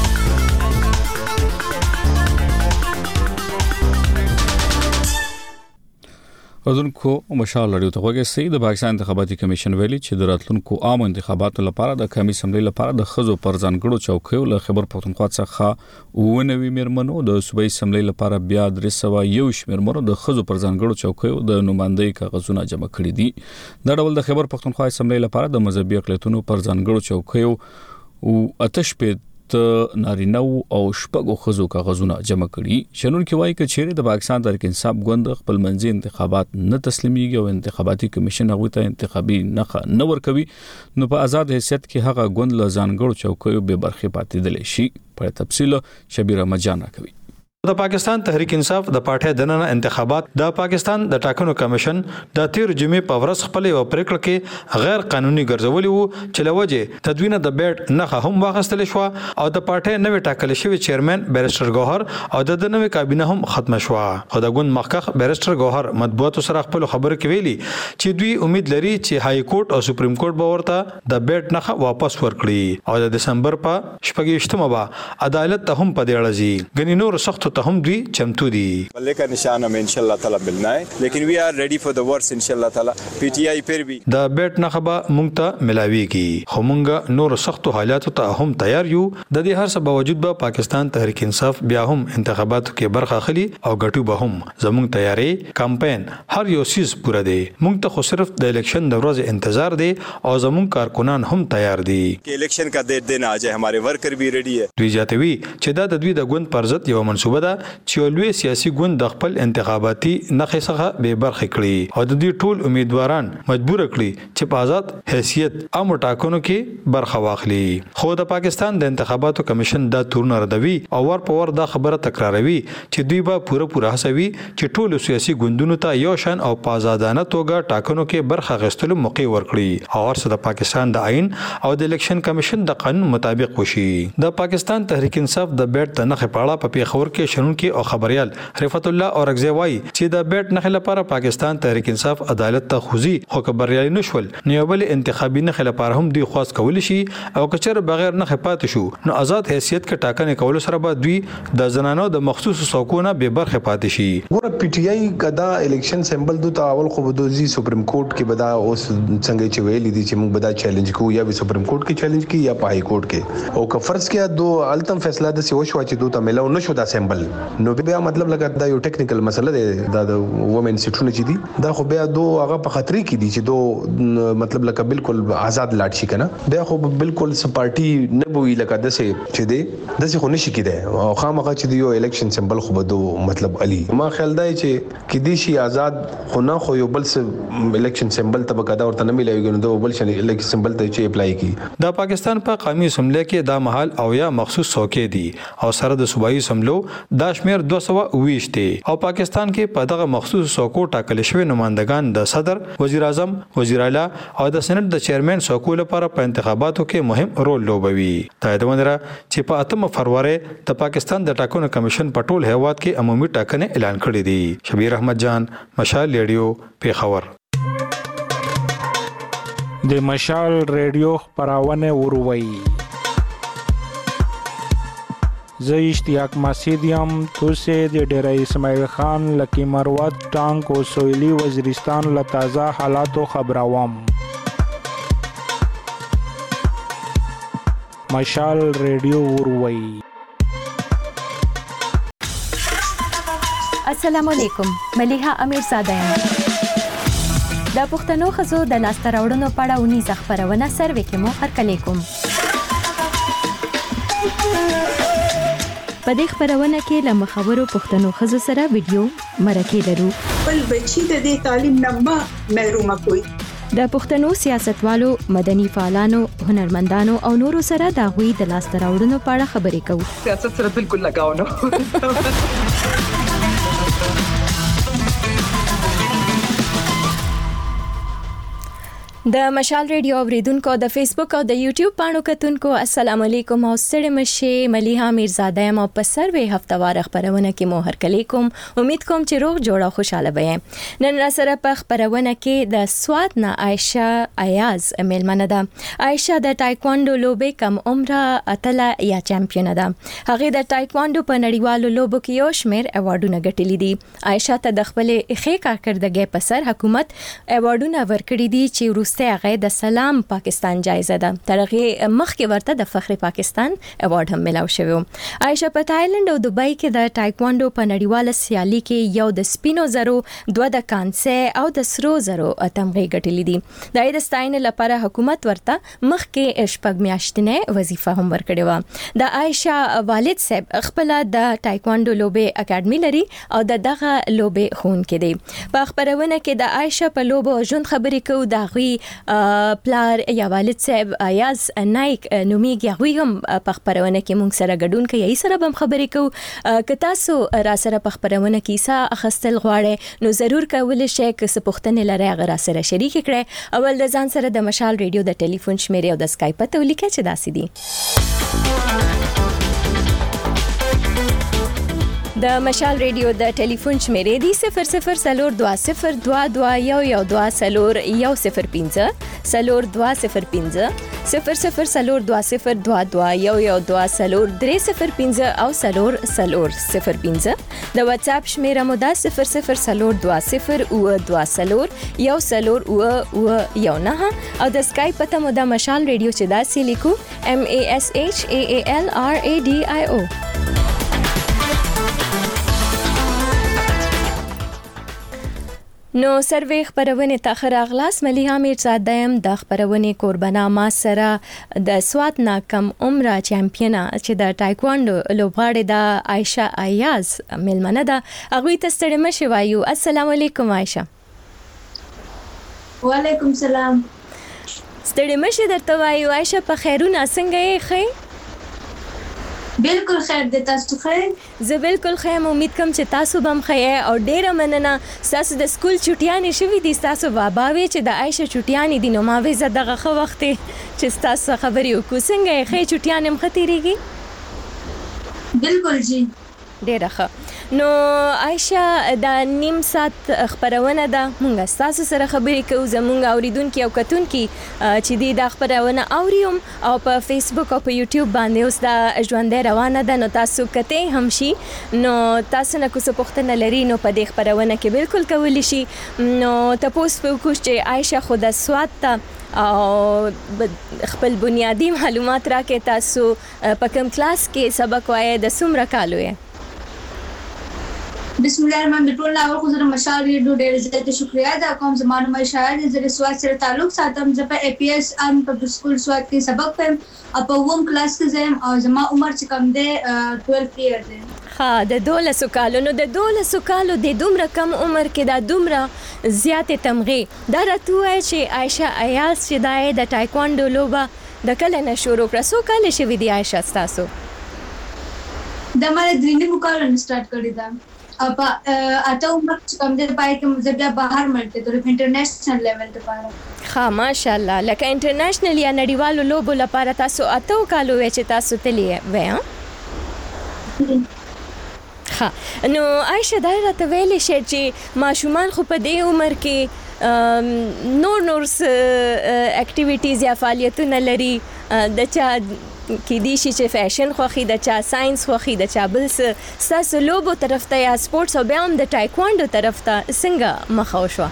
ودونکو مشال لري ته وګورئ چې د پاکستان انتخاباتي کمیشن ویلي چې د راتلونکو عام انتخاباتو لپاره د کمی سملې لپاره د خزو پر ځانګړو چوکیو له خبر پښتونخوا څخه ونوي مرمنو د صوبایي سملې لپاره بیا درې سوه یو شمېر د خزو پر ځانګړو چوکیو د نمائندګۍ کاغذونه جمع کړي دي. دا ډول د خبر پښتونخوا سملې لپاره د مذهبي اقلیتونو پر ځانګړو چوکیو او آتش په ته نارینه او شپږو خزو کاغذونه جمع کړي. شنونکي وایي چې چیرې د پاکستان تحریک انصاف ګوند خپل منځي انتخابات نه تسلیمېږي او انتخاباتي کمیشن هغوی ته انتخابي نښه نه ورکوي نو په آزاد حیثیت کې هغه ګوند له ځانګړو چوکیو بې برخې پاتېدلی شي. په تفصیل شبیر احمد جان راکوي. د پاکستان تحریک انصاف د پارټۍ د نن انتخابات د پاکستان د ټاکنو کمیشن د تیر جمعې په ورځ خپل یو پریکړه کې غیر قانوني ګرځولي وو چې لوجه تدوین د بیټ نه هم واغستل شو او د پارټۍ نوې ټاکل شوی چیرمن بیرستر ګوهر او د نوې کابینه هم ختم شو. خو د ګوند مخکخ بیرستر ګوهر مطبوعاتو سره خپل خبرو کې ویلي چې دوی امید لري چې های کورټ او سپریم کورټ به ورته د بیټ نه واپس ورکړي او د دسمبر په شپږیشتمه به عدالت ته هم پدې اړځي. غنی نور سخت ته هم دوی چمتو دي. لیکن نشان هم ان شاء الله تعالی ملنا ہے لیکن وی آر ریڈی فار د ورس ان شاء الله تعالی. پی ٹی آئی پھر بھی د بیٹ نخبه مونږ ته ملاويږي خو مونږ نور سخت حالاتو ته هم تیار یو. د دې هر څه باوجود به پاکستان تحریک انصاف بیا هم انتخاباتو کې برخه اخلي او ګټو به هم. زموږ تیاری کمپاین هر یو سیس پوره دی. مونږ ته خو صرف د الیکشن د ورځې انتظار دی او زموږ کارکنان هم تیار دي چې الیکشن کا ډیټ دینا آ جائے. ہمارے ورکر بھی ریڈی ہے. دوی جاتوي چې دا د دوی د ګوند پر ضد یو منصوبه ده چې لوی سیاسي ګوند د خپل انتخاباتي نخې څخه به برخه کړي او د دې ټول امیدواران مجبور کړي چې په آزاد حیثیت عام ټاکنو کې برخه واخلي. خو د پاکستان د انتخاباتو کمیشن دا تورن ردوي او ور په ور دا خبره تکراروي چې دوی به پوره پوره هڅوي چې ټول سیاسي ګوندونو ته یو شان او په آزادانه توګه ټاکنو کې برخه غوښتلو موقع ورکړي او ورسره د پاکستان د آئین او د الیکشن کمیشن د قانون مطابق وشي. د پاکستان تحریک انصاف د بیټ د نخې پاړه په پیښور کې شنونکي او خبريال رفعت الله اورغزی وایي چې د بیټ نخې لپاره پاکستان تحریک انصاف عدالت ته خوځي خو خبريال نشول نو بل انتخابي نخې لپاره هم دوی خواست کول شي او کچر بغیر نخې پات شو نو آزاد حیثیت کې ټاکنې کول سره به دوی د زنانو د مخصوص څوکونه به برخه پات شي. ګوره پی ټی آی کدا الیکشن سمبل دوه اول خو بدوزي سپریم کورټ کې بدا اوس څنګه چې ویلي دي چې موږ بدا چیلنج کوو یا به سپریم کورټ کې چیلنج کی یا په های کورټ کې او که فرض کې دوه التم فیصله د سی وشو چې دوه ته ملو نشو دا سمبل نو بیا مطلب لګا دا یو ټیکنیکل مسله ده دا د وومن سټونه چې دي دا خو بیا دوه هغه په خطرې کې دي چې دوه مطلب لکه بالکل آزاد لاټ شي کنه بیا خو بالکل سپارټي نه بوي لکه دسه چې دي دسه خو نشي کېده او خامخا چې یو الیکشن سمبل خو بده مطلب علي ما خیال دی چې کې دي شي آزاد خو نه خو یو بل الیکشن سمبل ته بقدا ورته نه ملایږي نو دوه بل شي الیکشن سمبل ته چې اپلای کی. د پاکستان په قومي اسمبلی کې دا محل او یا مخصوص څوکې دي او سره د صوبایي اسمبلو دا شمیر دوه سوه ویشت دی او پاکستان کې په دغه مخصوص څوکو ټاکل شوی نمائندگان د صدر، وزیر اعظم، وزیر اعلی او د سېنات د چیرمن څوکو لپاره په انتخاباتو کې مهم رول لوبوي. تایید ونره چې په اتمه فروری د پاکستان د ټاکنو کمیشن په ټول هیواد کې عمومي ټاکنې اعلان کړې دي. شبیر احمد جان، مشال ریډیو، پیښور. د مشال ریډیو خبرونه وروي. زه اشتیاق مسعود یم. توسې د ډیره اسماعیل خان لکی مروت ټانک او سویلی وزیرستان له تازه حالاتو خبروم. مشال ریډیو وروي. السلام علیکم. ملیحه امیرزاده یم. د پښتنو ښځو د لاسته راوړنو په اړه اونیزه خپرونه سروې کې مو هرکلی کوم. په دې خپرونه کې له مخورو پښتنو ښځو سره ویډیو مرکې لرو. بل بچی د دې تعلیم نه محروم کوي. د پښتنو سیاستوالو، مدني فعالانو، هنرمندانو او نورو سره د هغوی د لاسته راوړنو په اړه خبرې کوو. سیاست سره بالکل لګاو نه. د مشال ریډیو اوریدونکو، د فیسبوک او د یوټیوب پاڼو کتونکو السلام علیکم او ستړي مشه. ملیحه امیرزاده یم او په سروې هفتوار خبرونه کې مو هرکلی کوم. امید کوم چې روغ جوړ او خوشاله به. نن را سره په خبرونه کې د سوات نه عائشه ایاز میلمنه ده. عائشه د ټایکوانډو لوبې کم عمره اتله یا چمپیونه ده. هغه د ټایکوانډو په نړیوالو لوبو کې یو شمېر ایوارډونه ګټلي دي. عائشه ته د خپل ښې کارکردګۍ په سر حکومت ایوارډونه ورکړي دي چې ورسته هغه د سلام پاکستان جایزه ده. ترغه مخکې ورته د فخر پاکستان ایوارډ هم ملاو شوی. عائشه په تایلند او دبئی کې د ټایکوانډو په نړیواله سیالي کې یو د سپینو زرو، دوه د کانسه او د سرو زرو تمغه ګټلې دي. د دې ستاینې لپاره حکومت ورته مخکې شپږ میاشتنه وظیفه هم ورکړې و. د عائشه والد صاحب خپل د ټایکوانډو لوبې اکیډمي لري او د دغه لوبې خونکې دی. په خبرونه کې د عائشه په لوبو ژوند خبرې کوو. د غوي پلار یا والد صاحب ایاز نایک نومیږي. هغوی هم په خبرونه کې مونږ سره ګډون کوي. یې سره هم خبرې کوو. که تاسو را سره په خبرونه کې څه اخستل غواړئ نو ضرور کولای شئ. که څه پوښتنې لرئ هغه را سره شریک کړئ. اول د ځان سره د مشال ریډیو د ټلیفون شمیرې او د اسکایپ ته ولیکئ چې داسې دي. د مشال ریډیو د ټلیفون شمیرې دی صفر صفر سلور دوه صفر دوه دوه یو یو دوه سلور یو صفر پنځه سلور دوه صفر پنځه صفر صفر سلور دوه صفر دوه دوه یو یو دوه سلور درې صفر پنځه او سلور سلور صفر پنځه. د واتس اپ شمیره مو ده صفر صفر سلور دوه صفر او دوه سلور یو سلور او او یو نه او د اسکایپ پته مو ده مشال ریډیو چې داسې لیکو M A S H A A L R A D I O. نو سروې خبرونه ته خراغلاس. ملیحه امیرزاده یم د خبرونه قربانا. ما سره د سوات نه کم عمره چمپیونه چې د ټایکوانډو لوبغاړې د عائشه ایاز میلمنه ده. هغه ته ستړي مشه وایو. السلام علیکم عائشه. وعلیکم سلام. ستړي مشه درته وایو. عائشه په خیرونه څنګه یې خې؟ بالکل خیر دی. تاسو خیر؟ زه بالکل خیر. امید کوم چې تاسو به هم خیر او ډیره مننه. تاسو د سکول چټیانې شوې دي. تاسو بابا وی چې د عائشه چټیانې دي نو ما وی زه دغه خو وخت چې تاسو خبرې وکړو. څنګه یې خیر؟ چټیانې هم خطرېږي؟ بالکل جی. ډیره ښه. نو عائشه دا نیم ساعت خبرونه ده. مونږ تاسو سره خبرې کوو. زمونږ اوریدونکو او کتونکو چې دی دا خبرونه اوریم او په فیسبوک او په یوټیوب باندې اوس دا ژوندۍ روانه ده. نو تاسو کته هم شي نو تاسو نه کوڅه پوښتنه لري نو په دې خبرونه کې بالکل کولی شي. نو تاسو په کوښښ چې عائشه خود سوات ته او خپل بنیادی معلومات راکې. تاسو په کوم کلاس کې سبق وایي؟ د څومره کالو یې؟ بسم الله الرحمن الرحیم. ټول اول خو زه مشال ریډیو ډېر زیات شکریا ادا کوم. زمانه مې شاعر د سواد سره تعلق ساتم. زه په اي پي اس ان په سکول سواد کې سبق پم او په ووم کلاس کې زم او زما عمر چې کم دی دوه ایئر دی. ها د دولسو کالو. نو د دولسو کالو د دومره کم عمر کې دا دومره زیاتې تمغې دا راته وایي چې عائشه ایاز چې دا د ټایکوانډو لوبه د کله نه شروع کړه؟ څو کاله شوي دي عائشه ستاسو؟ د مله درې نیمو کالو نه سٹارټ کړی دا. अब आता عمر کم دې پای کې مزه بیا بهر ملته ته انټرنیشنل لیول ته پاره. ها ماشاءالله. لکه انټرنیشنل یا نړیوالو لوبو لپاره تاسو اتو کالو چې تاسو تللی وې ها؟ ها نو عائشه دا راته ویلې شي چې ماشومان خو په دې عمر کې نور نور اکټیویټیز یا فعالیتونه لري د چا کې دي چې فیشن خوخي د چا ساينس خوخي د چا بل څه تاسو لوبو طرف ته یا سپورتس او بیا هم د ټایکوانډو طرف ته څنګه مخه وشوه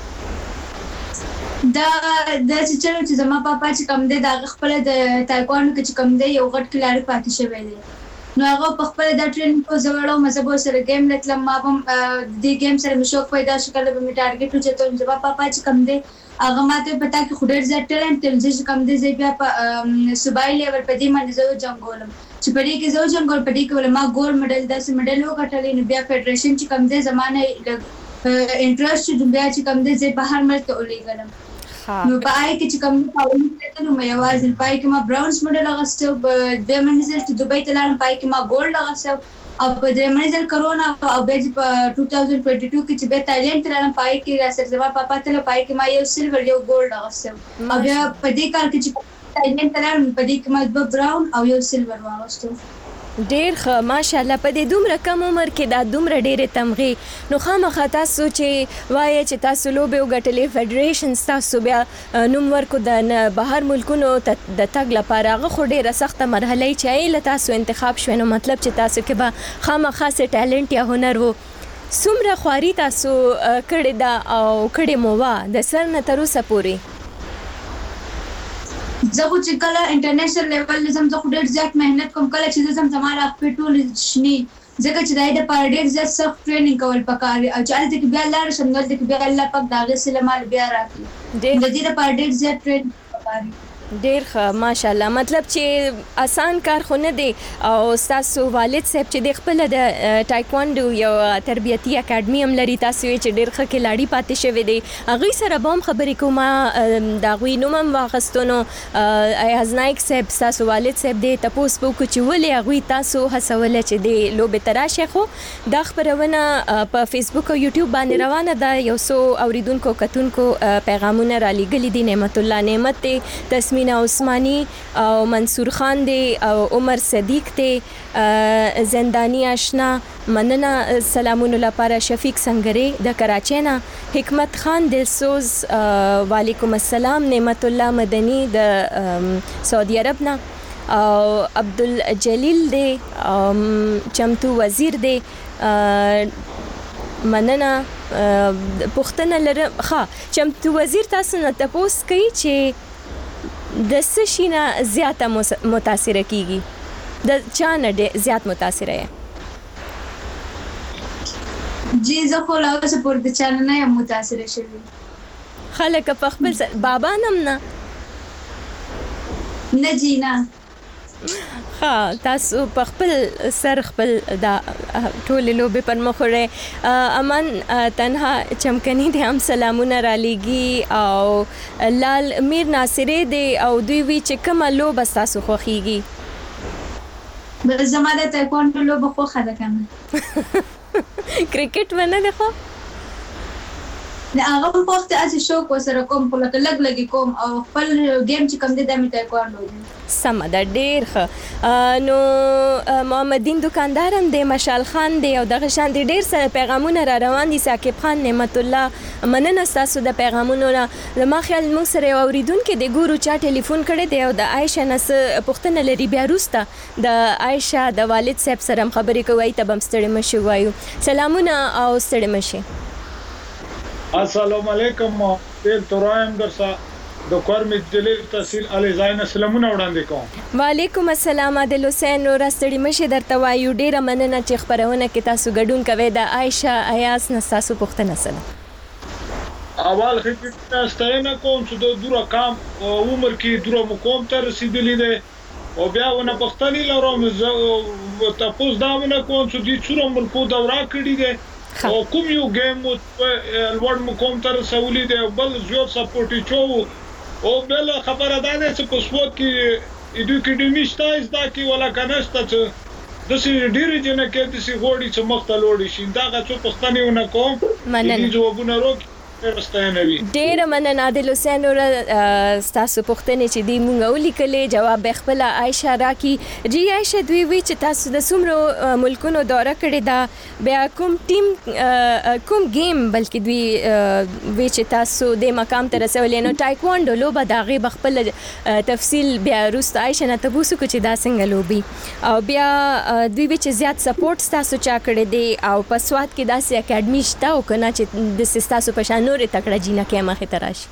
دا د چې چې زما پاپا چې کوم دی دا خپل د ټایکوانډو کې چې کوم دی یو غټ کلاري پاتې شوی دی نو هغه په خپل د ټریننګ په زوړو مزبو سره گیم لټلم ما هم د گیم سره مشوق پیدا شکل به می ټارګټ و چې ته زما پاپا چې کوم دی هغه ماته پتا کې خډر زړه ټالنت تل چې کوم دی زی بیا په صوبای لیول په دې باندې زو جنگولم چې په دې کې زو جنگول په دې کې ول ما ګول میډل داسې میډل وګټلې نو بیا فدریشن چې کوم دی زمانه انټرست چې بیا چې کوم دی زی بهر ملک ولېګلم نو پای کې چې کوم پاول ته نو مې आवाज پای کې ما براونز میډل اغستو د منځل چې دوبۍ ته لاړم پای کې ما ګولډ اغستو او په دې منځل کرونا او به په دوه هزار دوه کې چې به تایلند ته لاړم پای کې را سره زما پاپا ته پای کې ما یو سیلور یو ګولډ اغستو او بیا په دې کال کې چې تایلند ته لاړم په دې کې ما د براون او یو سیلور واغستو ډیر ښه ماشاءالله په دې دومره کم عمر کې دا دومره ډېرې تمغې نو خامخا تاسو چې وایي چې تاسو لوبې وګټلې فدریشن تاسو بیا نوم ورکو د بهر ملکونو د تګ لپاره هغه خو ډېره سخته مرحله یې چې له تاسو انتخاب شوی نو مطلب چې تاسو کې به خامخا څه ټالنټ یا هنر و څومره خواري تاسو کړې ده او کړې مو وه د سر نه تر اوسه پورې زه خو چې کله انټرنیشنل لیول زم زه خو ډېر زیات مهنت کوم کله چې زم زماره خپل ټول شني ځکه چې دای د پاره ډېر زیات سخت ټریننګ کول پکار او چې الته کې بیا لار شمول د کې بیا الله پاک داغه سلامال بیا راکړي د دې لپاره ډېر زیات ټریننګ پکار ډیر ښه ماشاءالله مطلب چې آسان کار خو نه دی او تاسو والد صاحب چې د خپل د ټایکوانډو یو تربیتی اکیډمي هم لري تاسو چې ډیر ښه کلاړی پاتې شوی دی هغه سره به هم خبرې کوم دا غوي نوم هم واغستونو ایاز نایک صاحب تاسو والد صاحب دی تاسو په کوچ ولې هغه تاسو هڅول چې د لوبې تراشه خو دا خبرونه په فیسبوک او یوټیوب باندې روانه ده یو څو اوریدونکو کتونکو پیغامونه را لېږلي دي نعمت الله نعمت ته مینا عثماني او منصور خان دی او عمر صدیق دی زندانی آشنا مننه سلامونه لپاره شفیق سنگری د کراچۍ نه حکمت خان دلسوز وعلیکم السلام نعمت الله مدني د سعودي عرب نه او عبدالجلیل دی چمتو وزیر دی مننه پښتنه لرم ښه چمتو وزیر تاسو نه تاسو کوي چې د څه شي نه زیاته متاثره کیږي د چا نه زیات متاثره یې جی زه خو لا اوسه پورې د چا نه یم متاثره شوې خلک په خپل بابا نم نه نه جی نه ها تاسو په خپل سر خپل دا ټول لوبې پر مخ وړي امان تنها چمکني دي هم سلامونه را لېږي او لال میر ناصری دی او دوی وی چې کومه لوبه تاسو خوښیږي بل زما د تایکوانډو لوبه خوښه ده کنه کرکټ ونه ده خو نه هغه په وخت از شوق وسره کوم په لګ لګ لګي کوم او خپل گیم چې کوم دي د می تایکوانډو دي سم ده ډیر ښه نو محمدین دکاندار هم دی مشال خان دی او دغه شان دی ډیر سره پیغامونه را روان دي ثاقب خان نعمت الله مننه تاسو د پیغامونو نه ما خیال موږ سره اوریدونکو د ګورو چا ټلیفون کړی دی او د عائشه نس پښتنه لري بیا روسته د عائشه د والد صاحب سره خبرې کوي ته بم ستړي مشي وایو سلامونه او ستړي مشي السلام علیکم تل ترایم درسا د کورمې جلیل تحصیل علي زاین سلامونه وړاندې کوم وعلیکم السلام عادل حسین نور ستړي مشه درته وایو ډیره مننه چې خبرونه کې تاسو ګډون کوي د عائشه ایاس نساسو پښتنه سره اول خدمت ستاینه کوم چې د دوره کام عمر کې دوره مقام ته رسیدلی دی او بیا ونه پښتني لروم تاسو دا ونه کوم چې د څوره ملکو دوره کړی دی او کوم یو گیم لوړ مقام ته رسولي دی بل زیات سپورټي چو او بل خبره ده چې په سپورت کې اډوکیډمي شتایز دا کې ولا کنهسته چې د سې ډیر جن کې د سې غوړي چې مخته لوړي شي دا چې پښتني ونه کوم دې جوابونه روک ستاینوي. ډېره مننه عادل حسین اور تاسو پوښتنې چې دی مونږ ولیکلې جواب به خپل عائشه راکړي. جی عائشه دوی وی چې تاسو د څومره ملکونو دوره کړې ده بیا کوم ټیم کوم گیم بلکې دوی وی چې تاسو د مقام ته رسولې نو ټایکوانډو لوبه د هغې به خپل تفصیل بیا وروسته عائشه نه تپوس وکړو چې دا څنګه لوبي او بیا دوی وی چې زیات سپورټ تاسو چا کړی دی او په سواد کې داسې اکیډمي شته او که نه چې د تاسو په شان نورې تکړه جینه کې مخې ته راشي.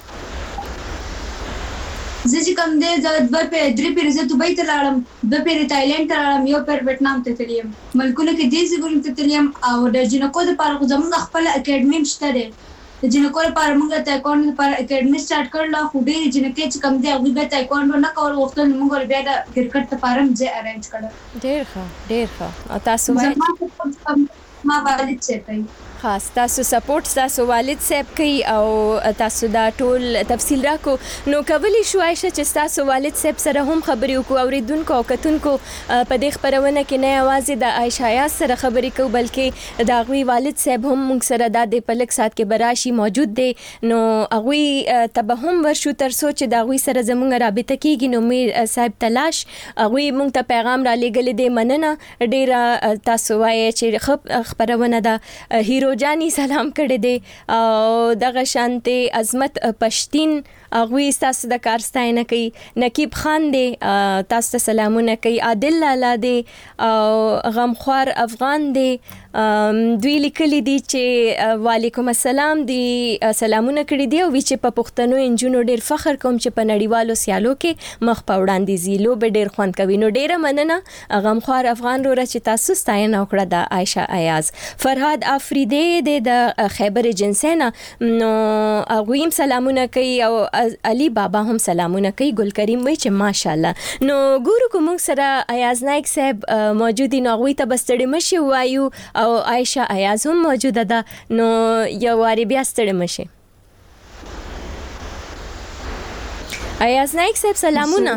زه چې کوم دی زه دوه پیرې درې پیرې زه دوبۍ ته لاړم، دوه پیرې تایلنډ ته لاړم، یو پیر ویتنام ته تللی یم. ملکونه کې دې ځایونو ته تللی یم او د جینکو دپاره خو زموږ خپله اکیډمي هم شته دی. د جینکو لپاره موږ تایکوانډو لپاره اکیډمي سټارټ کړله خو ډېرې جینکې چې کوم دی هغوی بیا تایکوانډو نه کول غوښتل نو موږ بیا د کرکټ دپاره هم ځای ارینج کړی. ډېر ښه ډېر ښه. او تاسو وایئ ما والد صاحب کوي. خاص تاسو سپورټ تاسو والد صاحب کوي او تاسو دا ټول تفصیل راکو نو کولی شو عائشه چې تاسو والد صاحب سره هم خبرې وکړو اوریدونکو او کتونکو په دې خبرونه کې نه یوازې د عائشه ایاز سره خبرې کوو بلکې د هغوی والد صاحب هم موږ سره دا د په لږ ساعت کې به راشي موجود دی نو هغوی ته به هم ورشو تر څو چې د هغوی سره زموږ رابطه کېږي. نو میر صاحب تلاش هغوی موږ ته پیغام را لیږلی دی. مننه ډېره تاسو وایئ چې ښه خپرونه ده. هیرو جانی سلام کړی دی او دغه شانتې عظمت پښتین هغوی ستاسو د کار ستاینه کوي. نقیب خان دی تاسو ته سلامونه کوي. عادل لالا دی او غمخوار افغان دی دوی لیکلی دي چې وعلیکم السلام دی سلامونه کړي دي او وی چې په پښتنو انجونو ډېر فخر کوم چې په نړیوالو سیالو کې مخ په وړاندې ځي لوبې ډېر خوند کوي. نو ډېره مننه غمخوار افغان وروره چې تاسو ستاینه وکړه د عائشه ایاز. فرهاد آفریدی دی د خیبر ایجنسۍ نه نو هغوی هم سلامونه کوي او علي بابا هم سلامونه کوي. ګل کریم وایي چې ماشاءالله. نو ګورو که موږ سره ایاز نایک صاحب موجود دي نو هغوی ته به ستړي مشي ووایو او عائشه ایاز هم موجوده ده نو یو وارې بیا ستړي مشي. ایاز نایک صاحب سلامونه.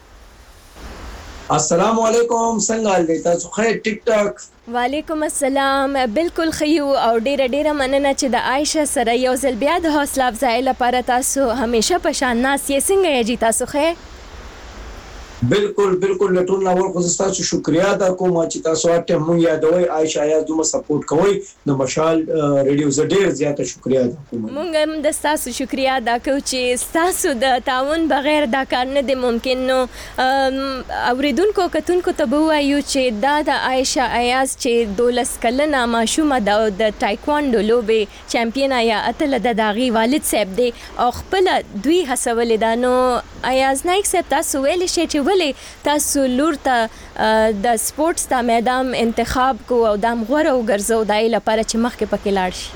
السلام علیکم څنګه حال دی تاسو خیر ټیک ټاک؟ وعلیکم السلام بالکل خیو او ډیره ډیره مننه چې د عائشه سره یو ځل بیا د حوصله افزای لپاره تاسو همیشه په شان ناس یې څنګه یې جی تاسو خیر؟ بالکل بالکل لټون ناول خو تاسو شکریا دا کوم چې تاسو اته مو یادوي عائشه ایاز دومره سپورټ کوي نو مشال ریډیو ز ډیر زیاته شکریا دا کوم. مونږ هم د تاسو شکریا ادا کوو چې تاسو د تعاون بغیر دا کار نه دی ممکن. نو اوریدونکو کتونکو ته به وایو چې دا د عائشه ایاز چې دولس کلنه ماشومه د ټایکوانډو لوبې چمپیونه یا اتله د داغي والد صاحب دی او خپل دوی هڅولې ده. نو ایاز نایک صاحب تاسو ویلی شئ چې ولې تاسو لور ته د سپورټس د میدان انتخاب کو او د غوړه وګرځو دای لپاره چې مخکې پکې لاړ شي؟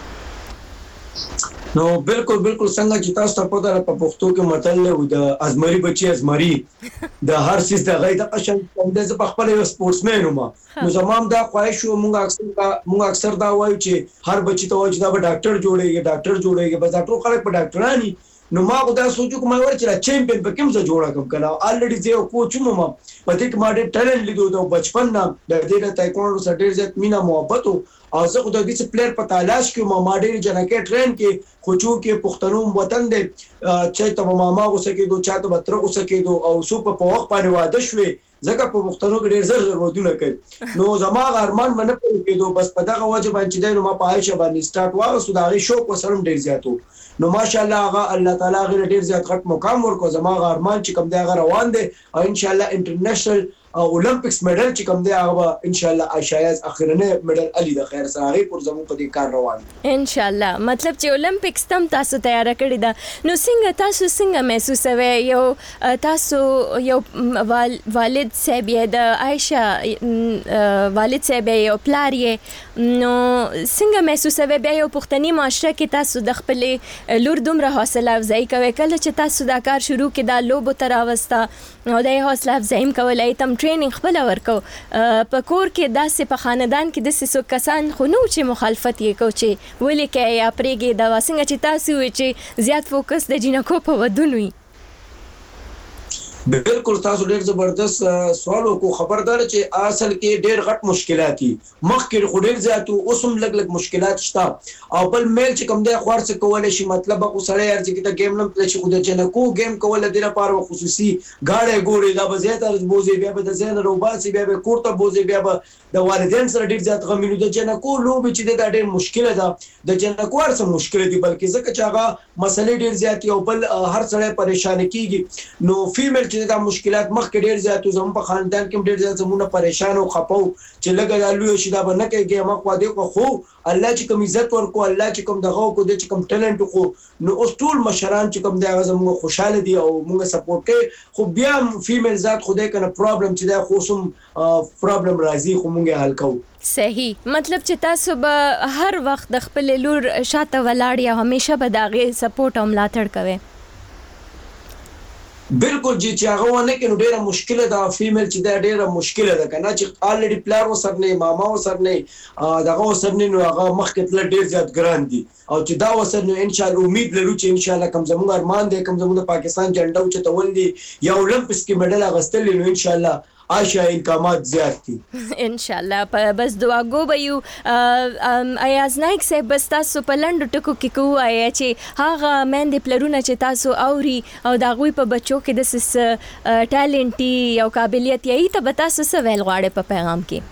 نو بالکل بالکل څنګه چې تاسو ته پته په پښتو کې متل له د ازمري بچي ازمري د هر سیس د غي د قشن د په خپل یو سپورټسمن ومه نو زمام دا خواهش شو مونږ اکثر مونږ اکثر دا وایو چې هر بچی ته وایي دا به ډاکټر جوړيږي ډاکټر جوړيږي بس دا ټول خلک په ډاکټرانی نو ما خدای سوچو کوم ور چې چمپیون په کوم ځای جوړه کوم کله الریډي زه کوچ مو ما په دې کې ما ډېر ټالنت لیدو د بچپن نه د دې د تایکوانډو سره ډېر زیات مینا محبت او زه خدای دې چې پلیئر په تلاش کې ما ما ډېر جنکه ټرین کې خوچو کې پښتنو وطن دې چې ته ماما غوسه کې دوه چاته بتر غوسه کې دو او سو په وخت باندې واده شوې ځکه په پښتنو کې ډېر زر زر ودونه کوي نو زما ارمان منه پوره کېدو بس په دغه وجه باندې چې نو ما په عائشه باندې سٹارټ واغسو دا غي شوق وسرم ډېر زیاتو نو ماشاءالله هغه الله تعالی غیر ډیر زیات غټ مقام ورکو زما ارمان چې کوم دی هغه روان دی او ان شاء الله انټرنیشنل اولمپکس میډل چې کوم دی هغه ان شاء الله عائشه ایاز اخرنه میډل علي د خیر سره هغه پر زمو په دې کار روان ان شاء الله مطلب چې اولمپکس تم تاسو تیار کړی دا نو څنګه تاسو څنګه محسوسوي یو تاسو یو والد صاحب د عائشه والد صاحب یو پلار یې نو څنګه محسوسوي بیا یو پښتني معاشره کې تاسو د خپل لور دومره حوصله افزای کوي کله چې تاسو دا کار شروع کې دا لوبو تر اوستا نو د حوصله افزای کولای تم ټریننګ خپل ورکو په کور کې داسې په خاندان کې داسې څو کسان خو نو چې مخالفت یې کو چې ولې کې یا پرېږي دا څنګه چې تاسو وي چې زیات فوکس د جینکو په ودونو وي بالکل تاسو ډیر زبردست سوال وکړو. خبردار چې اصل کې ډیر غټ مشکلات دي، مخکې خو ډیر زیات اوس هم لګ لګ مشکلات شته. او بل میل چې کوم دی خور څه کولای شي، مطلب او سړی هر چې د گیم نم پلی شي، خو د جنکو گیم کول د لپاره خصوصي گاډي ګوري دا به زیات بوزي، بیا به د زین روباسي، بیا به کوړه بوزي، بیا به د والدین سره ډیر زیات غمینو. د جنکو لوب چې د ډیر مشکله ده، د جنکو هر څه مشکله دي، بلکې ځکه چې هغه مسلې ډیر زیات او بل هر سړی پریشان کیږي. نو فیمیل چې دا مشکلات مخکې ډیر زیات زموږ په خاندان کې ډیر زیات زمونه پریشان او خپو چې لګا لوي شي دا به نه کوي ما خو دې خو الله چې کوم عزت ورکو، الله چې کوم دغه کو دې چې کوم ټالنت خو نو اوس ټول مشران چې کوم دغه زموږ خوشاله دي او موږ سپورټ کوي. خو بیا فیمیل ذات خو دې کنه پرابلم چې دا خو سم پرابلم راځي خو موږ حل کوو. صحیح، مطلب چې تاسو به هر وخت د خپل لور شاته ولاړ یا همیشه به داغه سپورټ او ملاتړ کوي. بالکل جی چې هغه ونه کې نو ډیره مشکله ده، فیمیل چې دا ډیره مشکله ده کنه چې الریډي پلار وسر نه ماما وسر نه دغه وسر نه نو هغه مخکې تل ډیر زیات ګران دي. او چې دا وسر نو ان شاء الله امید لرو چې ان شاء الله کوم زموږ ارمان دی، کوم زموږ د پاکستان جنډا او چې تول دي یا اولمپیکس کې مډال اغستل نو ان شاء الله عايشه امکانات زیات دي ان شاء الله. بس دعاګو به یو ایاز نایک صاحب بس تاسو په لنډو ټکو کې کوی چې هغه مېندې پلرونه چې تاسو اوري او دا غوي په بچو کې د سس ټالنټي او قابلیت یې ته به تاسو څه ویل غواړئ په پیغام کې؟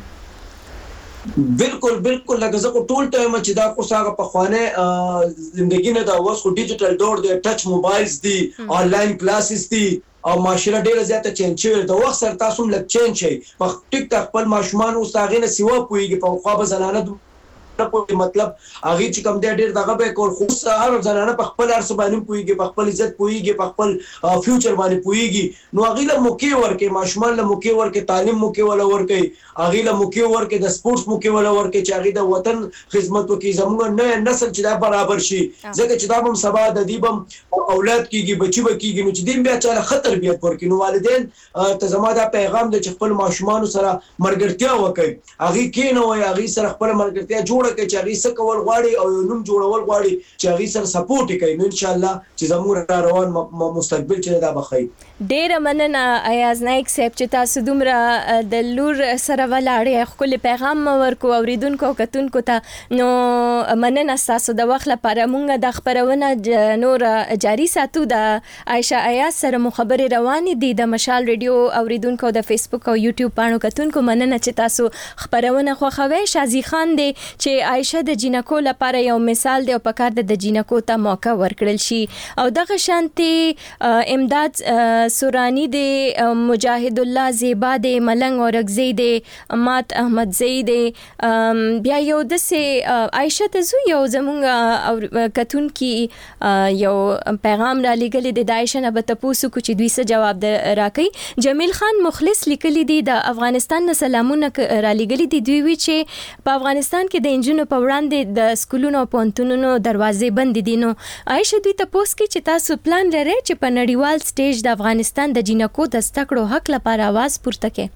بالکل بالکل لکه زه ټول ټایم چې دا کو ساغه په خوانه زندگی نه دا اوس خو ډیجیټل دور دی، ټچ موبایلز دي، آنلاین کلاسز دي او معاشره ډیره زیاته چینج شوې ده. وخت سره تاسو هم لږ چینج شئ. په ټیک ټاک خپل ماشومان اوس هغې نه سیوا پوهېږي، په خوا به زنانه نه پوهېږي، مطلب هغې چې کوم دی ډېر دغه به یې کول. خو اوس هر زنانه په خپل هر څه باندې پوهېږي، په خپل عزت پوهېږي، په خپل فیوچر باندې پوهېږي. نو هغې له موقع ورکړئ، ماشومان له موقع ورکړئ، تعلیم موقع وله ورکړئ، هغې له موقع ورکړئ، د سپورټس موقع وله ورکړئ چې هغې د وطن خدمت وکړي. زموږ نوی نسل چې دا برابر شي، ځکه چې دا به هم سبا د دې به هم اولاد کېږي، بچي به کېږي، نو چې دې بیا چاله ښه تربیت ورکړي. نو والدین ته زما دا پیغام دی چې خپل ماشومانو سره ملګرتیا وکړئ، هغې کېنوئ، هغې سره خپله ملګرتیا جوړه کړئ چې هغې څه کول غواړي او یو نوم جوړول غواړي چې هغې سره سپورټ یې کوي. نو انشاءالله چې زموږ را روان مستقبل چې دا به ښایي. ډیره مننه ایاز نایک صاحب چې تاسو دومره د لور سره ولاړې ښکلی پیغام مو ورکو اوریدونکو او کتونکو ته. نو مننه ستاسو د وخت لپاره. مونږ د خپرونه نور جاري ساتو. د عایشه ایاز سره مو خبرې روانې دي د مشال ریډیو اوریدونکو د فیسبوک او یوټیوب پاڼو کتونکو. مننه چې تاسو خپرونه خوښوئ. شازي خان دی چې عایشه د جینکو لپاره یو مثال دی او په کار د جینکو ته موقع ورکړل شي. او دغه شانتي امداد سورانی دی، مجاهد الله زیبا دی، ملنګ اورګزی دی، مات احمد زی دی. بیا یو دسه عایشه ته زو یو زمونږ کتون کې یو پیغام را لګلی دی د عایشه نه به تاسو کو چې دوی څه جواب راکړي. جمیل خان مخلص لیکلی دی د افغانستان نه سلامونه را لګلی دی. دوی وی چې په افغانستان کې د انجونو په وړاندې د سکولونو او پونتونونو دروازې بند دي. نو عایشه دوی ته پوس کې چې تاسو پلان لرئ چې په نړیوال سټیج د افغانستان د جینکو د زده کړو حق لپاره आवाज پورته کړي.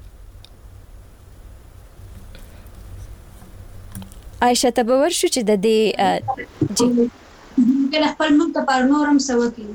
عایشه ته به ورشو چې د دې جی کله خپل مونږ ته پر نورم سوکي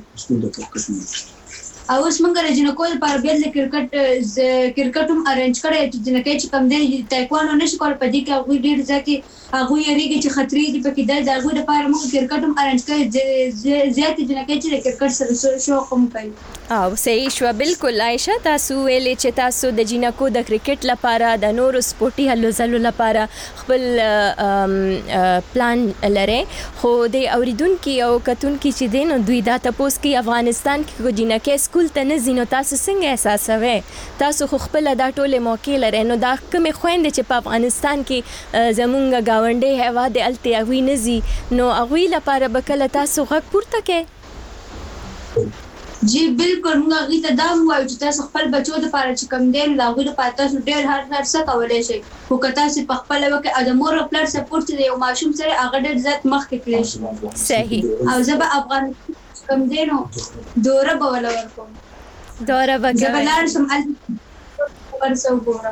او اوس مونږ د جینکو لپاره بیا د کرکټ کرکټ هم ارینج کړی چې جنکې چې کم دی تایکوانډو نشي کول. په دې کې هغوی ډېر ځکه هغوی یریږي چې خطرې دي پکې دی. د هغوی لپاره مونږ کرکټ هم ارینج کړی، زیاتې جنکې چې د کرکټ سره شوق هم کوي. او صحیح شو. بالکل عایشه تاسو ویلې چې تاسو د جینکو د کرکټ لپاره د نورو سپورټي هلو ځلو لپاره خپل پلان لرئ. خو د اوریدونکي او کتونکي چې دی نو دوی دا تپوس کوي افغانستان کې جینکې سکول ته نه ځي نو تاسو څنګه احساسوئ؟ تاسو خو خپله دا ټولې موقع لرئ. نو دا کومې خویندې چې په افغانستان کې زمونږ ګاونډی هیواد دی هلته هغوی نه ځي نو هغوی لپاره به کله تاسو غږ پورته کوئ؟ جی بالکل موږ هغوی ته دا هم وایو چې تاسو خپل بچو دپاره چې کوم دی نو د هغوی دپاره تاسو ډېر هر هر څه کولی شئ. خو که تاسو په خپله وکړئ او د مور او پلار سپورټ چې د یو ماشوم سره هغه ډېر زیات مخکې کړی شي. صحیح. او زه به افغانستان کوم دی نو دوره به وله ورکوم. دوره به زه به لاړ شم هلته ورسه وګورم.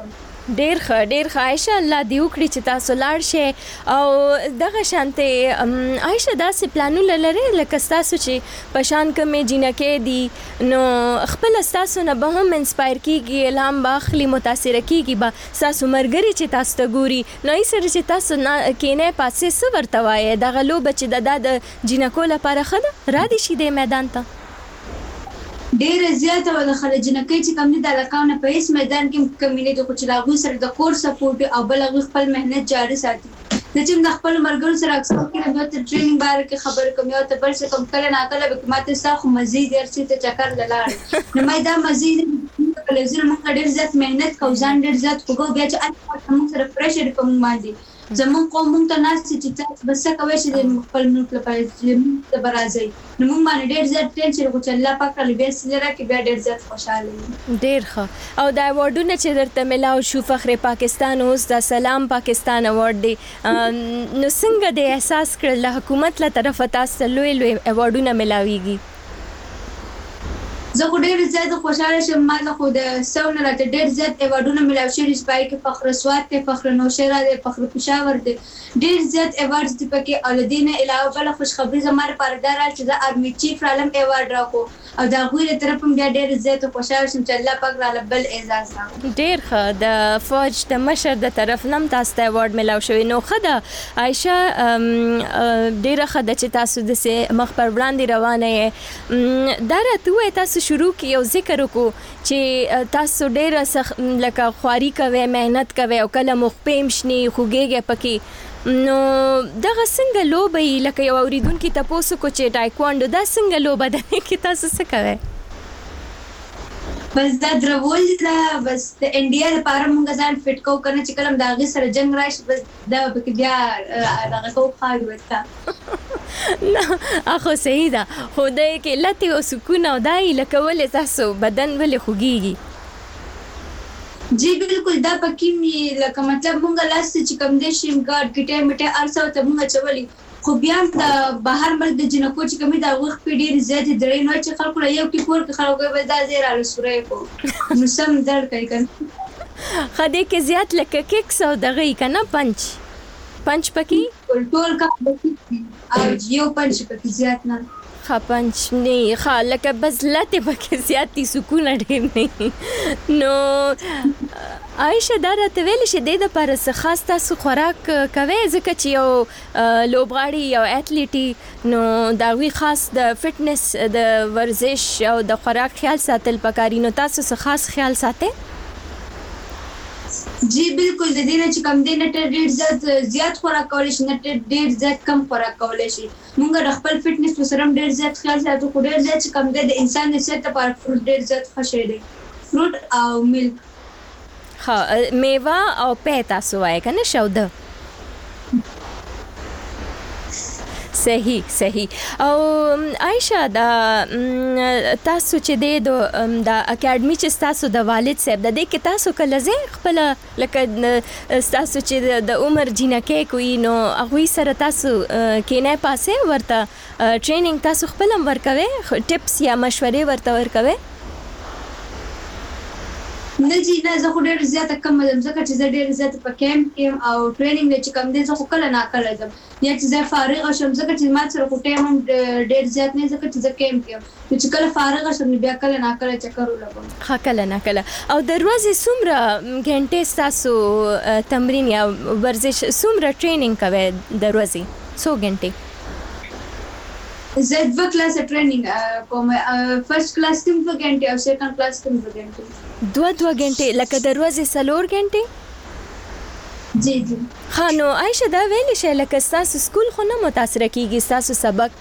ډیر ښه ډیر ښه عایشه الله دې وکړي چې تاسو لاړ شئ او دغه شانته عایشه داسې پلانونه لري لکه تاسو چې په شان کومې جنکې دي نو خپل تاسو نه به هم انسپایر کیږي الهام باخلي متاثر کیږي به تاسو مرګري چې تاسو ته ګوري نو یې سره چې تاسو نه کینې پاسې څه ورته وایي دغه لوبه چې د د جنکو لپاره ښه ده را دي شي د میدان ته ډېر زیاته ولا خلک جنکې چې کم دي د علاقاونه په هیڅ میدان کې کمی نه دي خو چې لاغوي سره د کور سپورټ او بل هغه خپل مهنت جاري ساتي د چې د خپل مرګرو سره اکثر کې د ټریننګ باره کې خبر کوم یو ته بل څه کوم کله نه کله به ماته ساخو مزید ارسي ته چکر لاله نو مې دا مزید کله زر موږ ډېر زیات مهنت کوو ځان ډېر زیات کوو بیا چې ان موږ سره پرېشر کوم باندې زمون قوم موږ ته ناس چې تاسو بس کوي چې د خپل ملک لپاره چې د برازي نو موږ باندې ډېر زیات ټینشن کوو چې الله پاک له بیس لره کې بیا ډېر زیات خوشاله ډېر ښه او دا ایوارډونه چې درته ملاو شو فخر پاکستان اوس د سلام پاکستان ایوارډ دی نو څنګه د احساس کړل له حکومت له طرفه تاسو لوی لوی ایوارډونه ملاويږي زه خو ډېر زیات خوشاله شم ما له خو د سونه راته ډېر زیات ایوارډونه ملاو شوي سپای کې فخر سواد ته فخر نوشهره ده فخر پېښور ده ډېر زیات ایوارډز دي پکې او لدینه علاوه بل خوشخبری زماره پردار چې د ارمی چیف عالم ایوارډ راکو او دا غوړي طرف هم ډېر زیات خوشاله شم چې الله پاک را بل اعزاز راکړي ډېر ښه د فوج د مشر د طرف نم تاسو ته ایوارډ ملاو شوی نو خدا عائشه ډېر ښه د چې تاسو د مخ پر وړاندې روانه یې دا راته تاسو شروع کی یو ذکر وکړو چې تاسو ډېر سخت لکه خواري کوي مهنت کوي او کله مخ پېم شني خوګيږي پکې نو دغه څنګه لوبه لکه یو اوریدونکو تاسو کو چې ټایکوانډو دا څنګه لوبه ده کې تاسو څه کوي بس دا درول دا بس د انډیا لپاره موږ ځان فټ کو کنه چې کلم داغه سره جنگ راشي بس دا به بیا دغه کو خاګ وتا نه اخو صحیح ده خدای کې لته او سکون او دای لکه ولې تاسو بدن ولې خوګيږي جی بالکل دا پکې می لکه مطلب موږ لاس چې کم دې شیم ګارد کټه میټه ارسو ته موږ چولي خو بیا د بهر ملک د جنکو چې کمی دا وخت په ډیر زیات درې نو چې خلکو یو کې کور کې خلکو به دا زیرا لسورې کو نو سم در کوي کنه خدای کې زیات لکه کیک سو دغه کنه پنچ پنچ پکې ټول کا او یو پنچ پکې زیات نه خا پنچ نه خا لکه بس لته پکې زیاتی سکون ډېر نه نو عائشه دا راته ویل چې د لپاره څه خاص تاسو خوراک کوي ځکه چې یو لوبغاړي یو اټلیټي نو دا وی خاص د فټنس د ورزش او د خوراک خیال ساتل پکاري نو تاسو څه خاص خیال ساتئ جی بالکل د دې نه چې کم دی نه ډېر زیات زیات خوراک کولای شي نه ډېر زیات کم خوراک کولای شي موږ د خپل فټنس سره ډېر زیات خیال ساتو خو ډېر زیات چې کم دی د انسان د صحت لپاره فروټ ډېر زیات ښه شی دی فروټ او ملک ها میوه او په تاسو وای کنه شوده صحیح صحیح او عائشه دا تاسو چې د د اکیډمي چې تاسو د والد صاحب د دې کې تاسو کله زه خپل لکه تاسو چې د عمر جنکې کوي نو هغه سره تاسو کې نه پاسه ورته ټریننګ تاسو خپل ورکوي ټیپس یا مشورې ورته ورکوي نه جی نه زه خو ډېر زیاته کم ځم ځکه چې زه ډېر زیاته په کیمپ کې او ټریننګ چې کم دي زه خو کله نه کله ځم یا چې زه فارغ شم ځکه چې ما سره خو ټایم هم ډېر زیات نه ځکه چې زه کیمپ کې یم چې کله فارغ شم بیا کله نه کله چکر ولګم ها کله نه کله او د ورځې څومره غنټې تاسو تمرین یا ورزش څومره ټریننګ کوي د ورځې څو غنټې زه دوه کلاس ټریننګ کوم فرست کلاس کې دوه غنټې او سیکنډ کلاس کې دوه غنټې دوه دوه غنټې لکه د ورځې څلور غنټې جی جی ها نو عائشه دا ویل شي لکه تاسو سکول خو نه متاثر کیږي تاسو سبق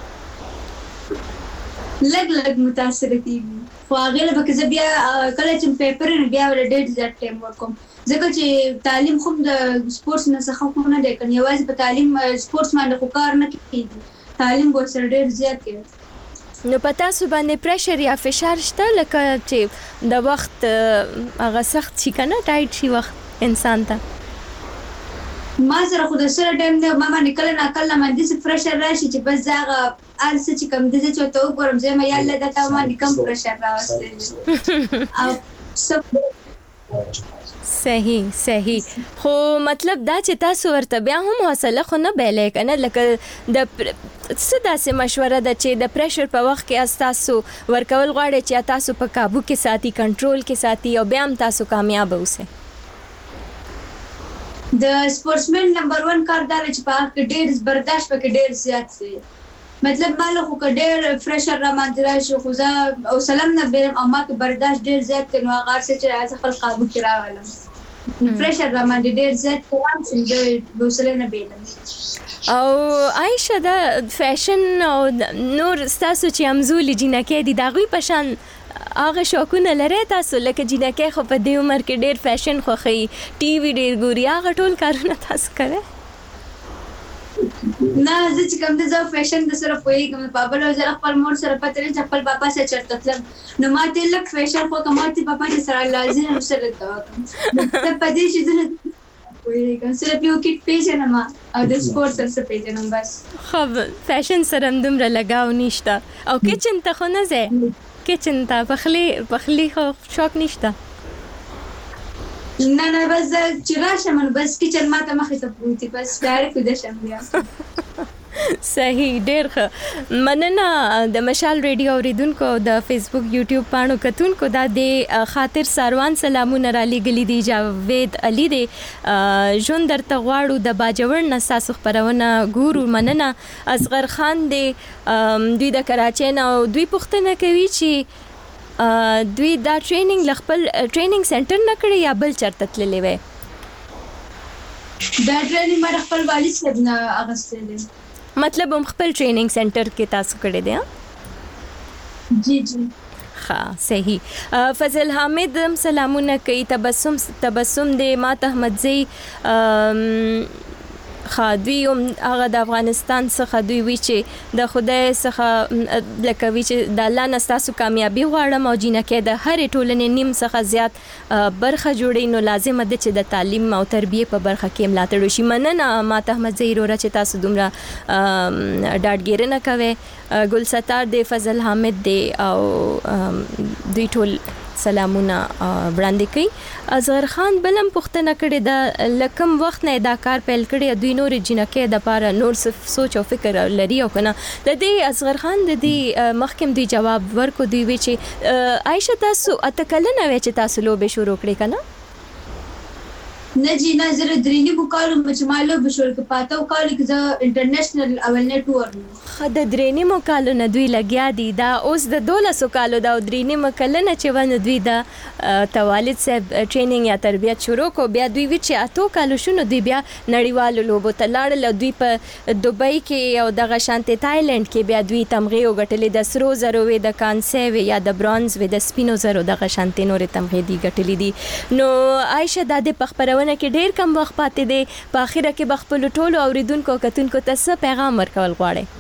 لګ لګ متاثر کیږي خو هغه له بکه بیا کله چې پیپر بیا ول ډېر زیات ټایم ورکوم ځکه چې تعلیم خو د سپورتس نه څخه خو نه دی کنه یوازې په تعلیم سپورتس باندې خو کار نه کیږي تعلیم ورسره ډېر زیات کیږي نو پتا سو باندې پریشر یا فشار شته لکه چې د وخت هغه سخت شي کنه ټایټ شي وخت انسان ته ما سره خو د سره ټایم نه ما باندې کله نه کله باندې څه پریشر راشي چې بس هغه ال څه چې کم دي چې ته وګورم زه مې یاله دا ته باندې کم پریشر راوستل او سب صحیح صحیح خو مطلب دا چې تاسو ورته بیا هم حوصله خو نه بیلې کنه لکه د څه داسې مشوره ده چې د پریشر په وخت کې تاسو ورکول غواړي چې تاسو په قابو کې ساتي کنټرول کې ساتي او بیا هم تاسو کامیاب اوسئ. د سپورټسمن نمبر ون کار دا چې په هغه کې ډېر برداشت پکې ډېر زیات سي. مطلب ماله خو ډېر پریشر را باندې راشي خو زه او سلام نه بیرم او ما کې برداشت ډېر زیات کړو هغه څه چې از خپل قابو کې راولم پریشر را باندې ډېر زیات کوم چې د وسله نه بیلم. او عائشه دا فیشن او نور تاسو چې امزول جنکه دي دا غوي پشان هغه شوقونه لري تاسو لکه جنکه خو په دې عمر کې ډېر فیشن خوخي ټي وی ډېر ګوري هغه ټول کارونه تاسو کوي؟ نه زه چې کوم د زو فیشن د سره پوهیږم په بل ځل خپل مور سره پته لري چې خپل بابا سره چرته تلم نو ماته لک فیشن خو کوماتي بابا سره لازم سره تا ته پدې چې زه پوهیږم سره پیو کې پیژنم او د سپورت سره پیژنم بس. خو فیشن سره دومره لګاو نشته او کچن ته خو نه ځه کچن ته پخلی پخلی خو شوق نشته؟ نه نه بس چې راشم نو بس کچن ماته مخې ته پروتي بس ډایرکټ د شم بیا. صحیح ډېر ښه مننه د مشال ریډیو اوریدونکو د فیسبوک یوټیوب پاڼو کتونکو دا د خاطر ساروان سلامونه را لېږلي دي جاوید علي دی ژوند درته غواړو د باجوړ نه ستاسو خپرونه ګورو مننه اصغر خان دی دوی د کراچۍ نه او دوی پوښتنه کوي چې دوی دا ټریننګ لخپل ټریننګ سنټر نه کړی یا بل چرته تللی وی؟ دا ټریننګ ما خپل والد صاحب نه اغوستی دی. مطلب هم خپل ټریننګ سنټر کې تاسو کړی دی؟ جی جی ښه صحیح. فضل حامد هم سلامونه کوي تبسم تبسم دی مات احمدزی ښه دوی هم هغه د افغانستان څخه دوی وی چې د خدای څخه لکه وی چې د الله نه ستاسو کامیابي غواړم او جینکې د هرې ټولنې نیم څخه زیات برخه جوړي نو لازمه ده چې د تعلیم او تربیې په برخه کې ملاتړ وشي. مننه ماته احمدزی وروره چې تاسو دومره ډاډګیرنه کوئ. ګلستار دی فضل حامد دی او دوی ټول سلامونه وړاندې کوي. اصغر خان بلم پوښتنه کړې ده لکم وخت نه دا کار پیل کړی دوی نور جنکې د پاره نور سوچ او فکر لري او کنه د دې اصغر خان د دې محکم دی جواب ورکو دوی وی چې عائشه تاسو اتکلنه وی چې تاسو لوبه شروع کړې کنه؟ نه جی نه زه درینی بو کالو مچمالو بشول کې پاتو کالو کې زه انټرنیشنل اول نه ټور خه د درینی مو کالو نه دوی لګیا دي دا اوس د دولسو کالو دا درینی مکلنه چې ونه دوی دا توالد صاحب ټریننګ یا تربیت شروع کو بیا دوی وی چې اتو کالو شنو دی بیا نړیوالو لوبو ته لاړل دوی په دوبۍ کې او دغه شانتي تایلند کې بیا دوی تمغه وګټلې د سرو زرو وې د کانسي وې یا د برونز وې د سپینو زرو دغه شانتي نورې تمغه دی ګټلې دي. نو عائشه د دې پخپرونه کې ډېر کم وخت پاتې دی په اخره کې بخپل ټولو اوریدونکو کتونکو ته څه پیغام ورکول غواړي؟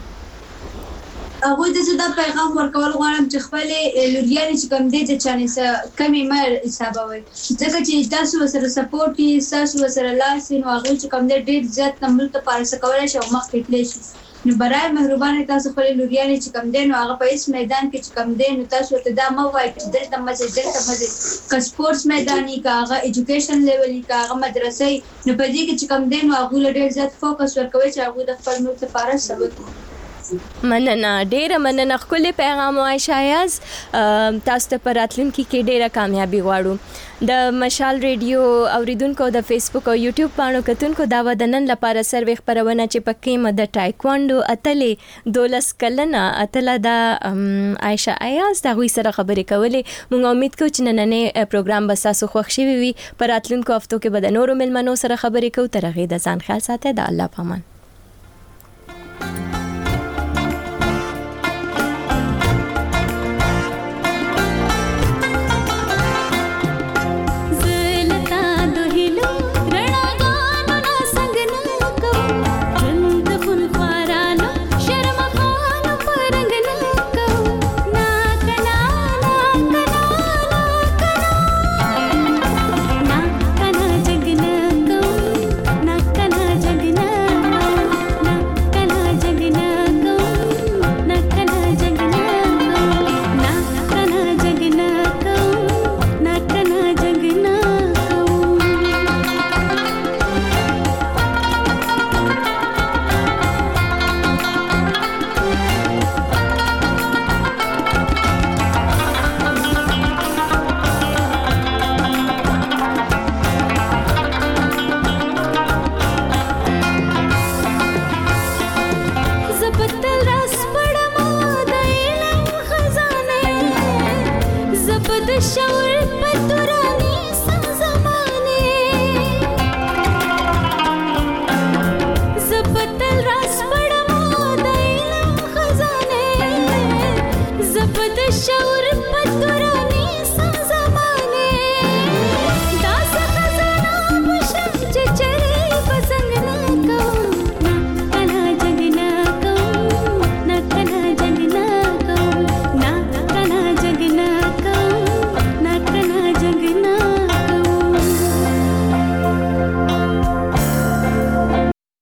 هغه د زړه پیغام ورکول غواړم چې خپل لوريان چې کوم دي چې چانه سره کمی مر حسابوي ځکه چې تاسو سره سپورټ کی تاسو سره لاس نو هغه چې کوم دي ډېر زیات نمبر ته پارس کولای شي او مخ کې تللی شي. نو برای مهرباني تاسو خپل لوريان چې کوم دي نو هغه په اس میدان کې چې کوم دي نو تاسو ته دا مو وایي چې دلته مزه دلته مزه کا سپورتس میداني کا هغه ایجوکیشن لیول کا هغه مدرسې نو په دې کې چې کوم دي نو هغه ډېر زیات فوکس ورکوي چې هغه د خپل ملک لپاره سبب. مننه ډیره مننه خپل پیغام عائشه ایاز تاسو ته پر راتلونکي کې ډیره کامیابی غواړو. د مشال ریډیو اوریدونکو د فیسبوک او یوټیوب پاڼو کتونکو دا ودنن لپاره سروې خبرونه چې پکې مد ټایکوانډو اتلې دولس کلنه اتله د عائشه ایاز د غوي سره خبرې کولې. موږ امید کوو چې نننې پروګرام به تاسو خوښ شي وي. پر راتلونکو هفتو کې به د نورو ملمنو سره خبرې کوو. تر هغه د ځان خیال ساتئ. د الله پامان. ना कना जगना شعور په تورو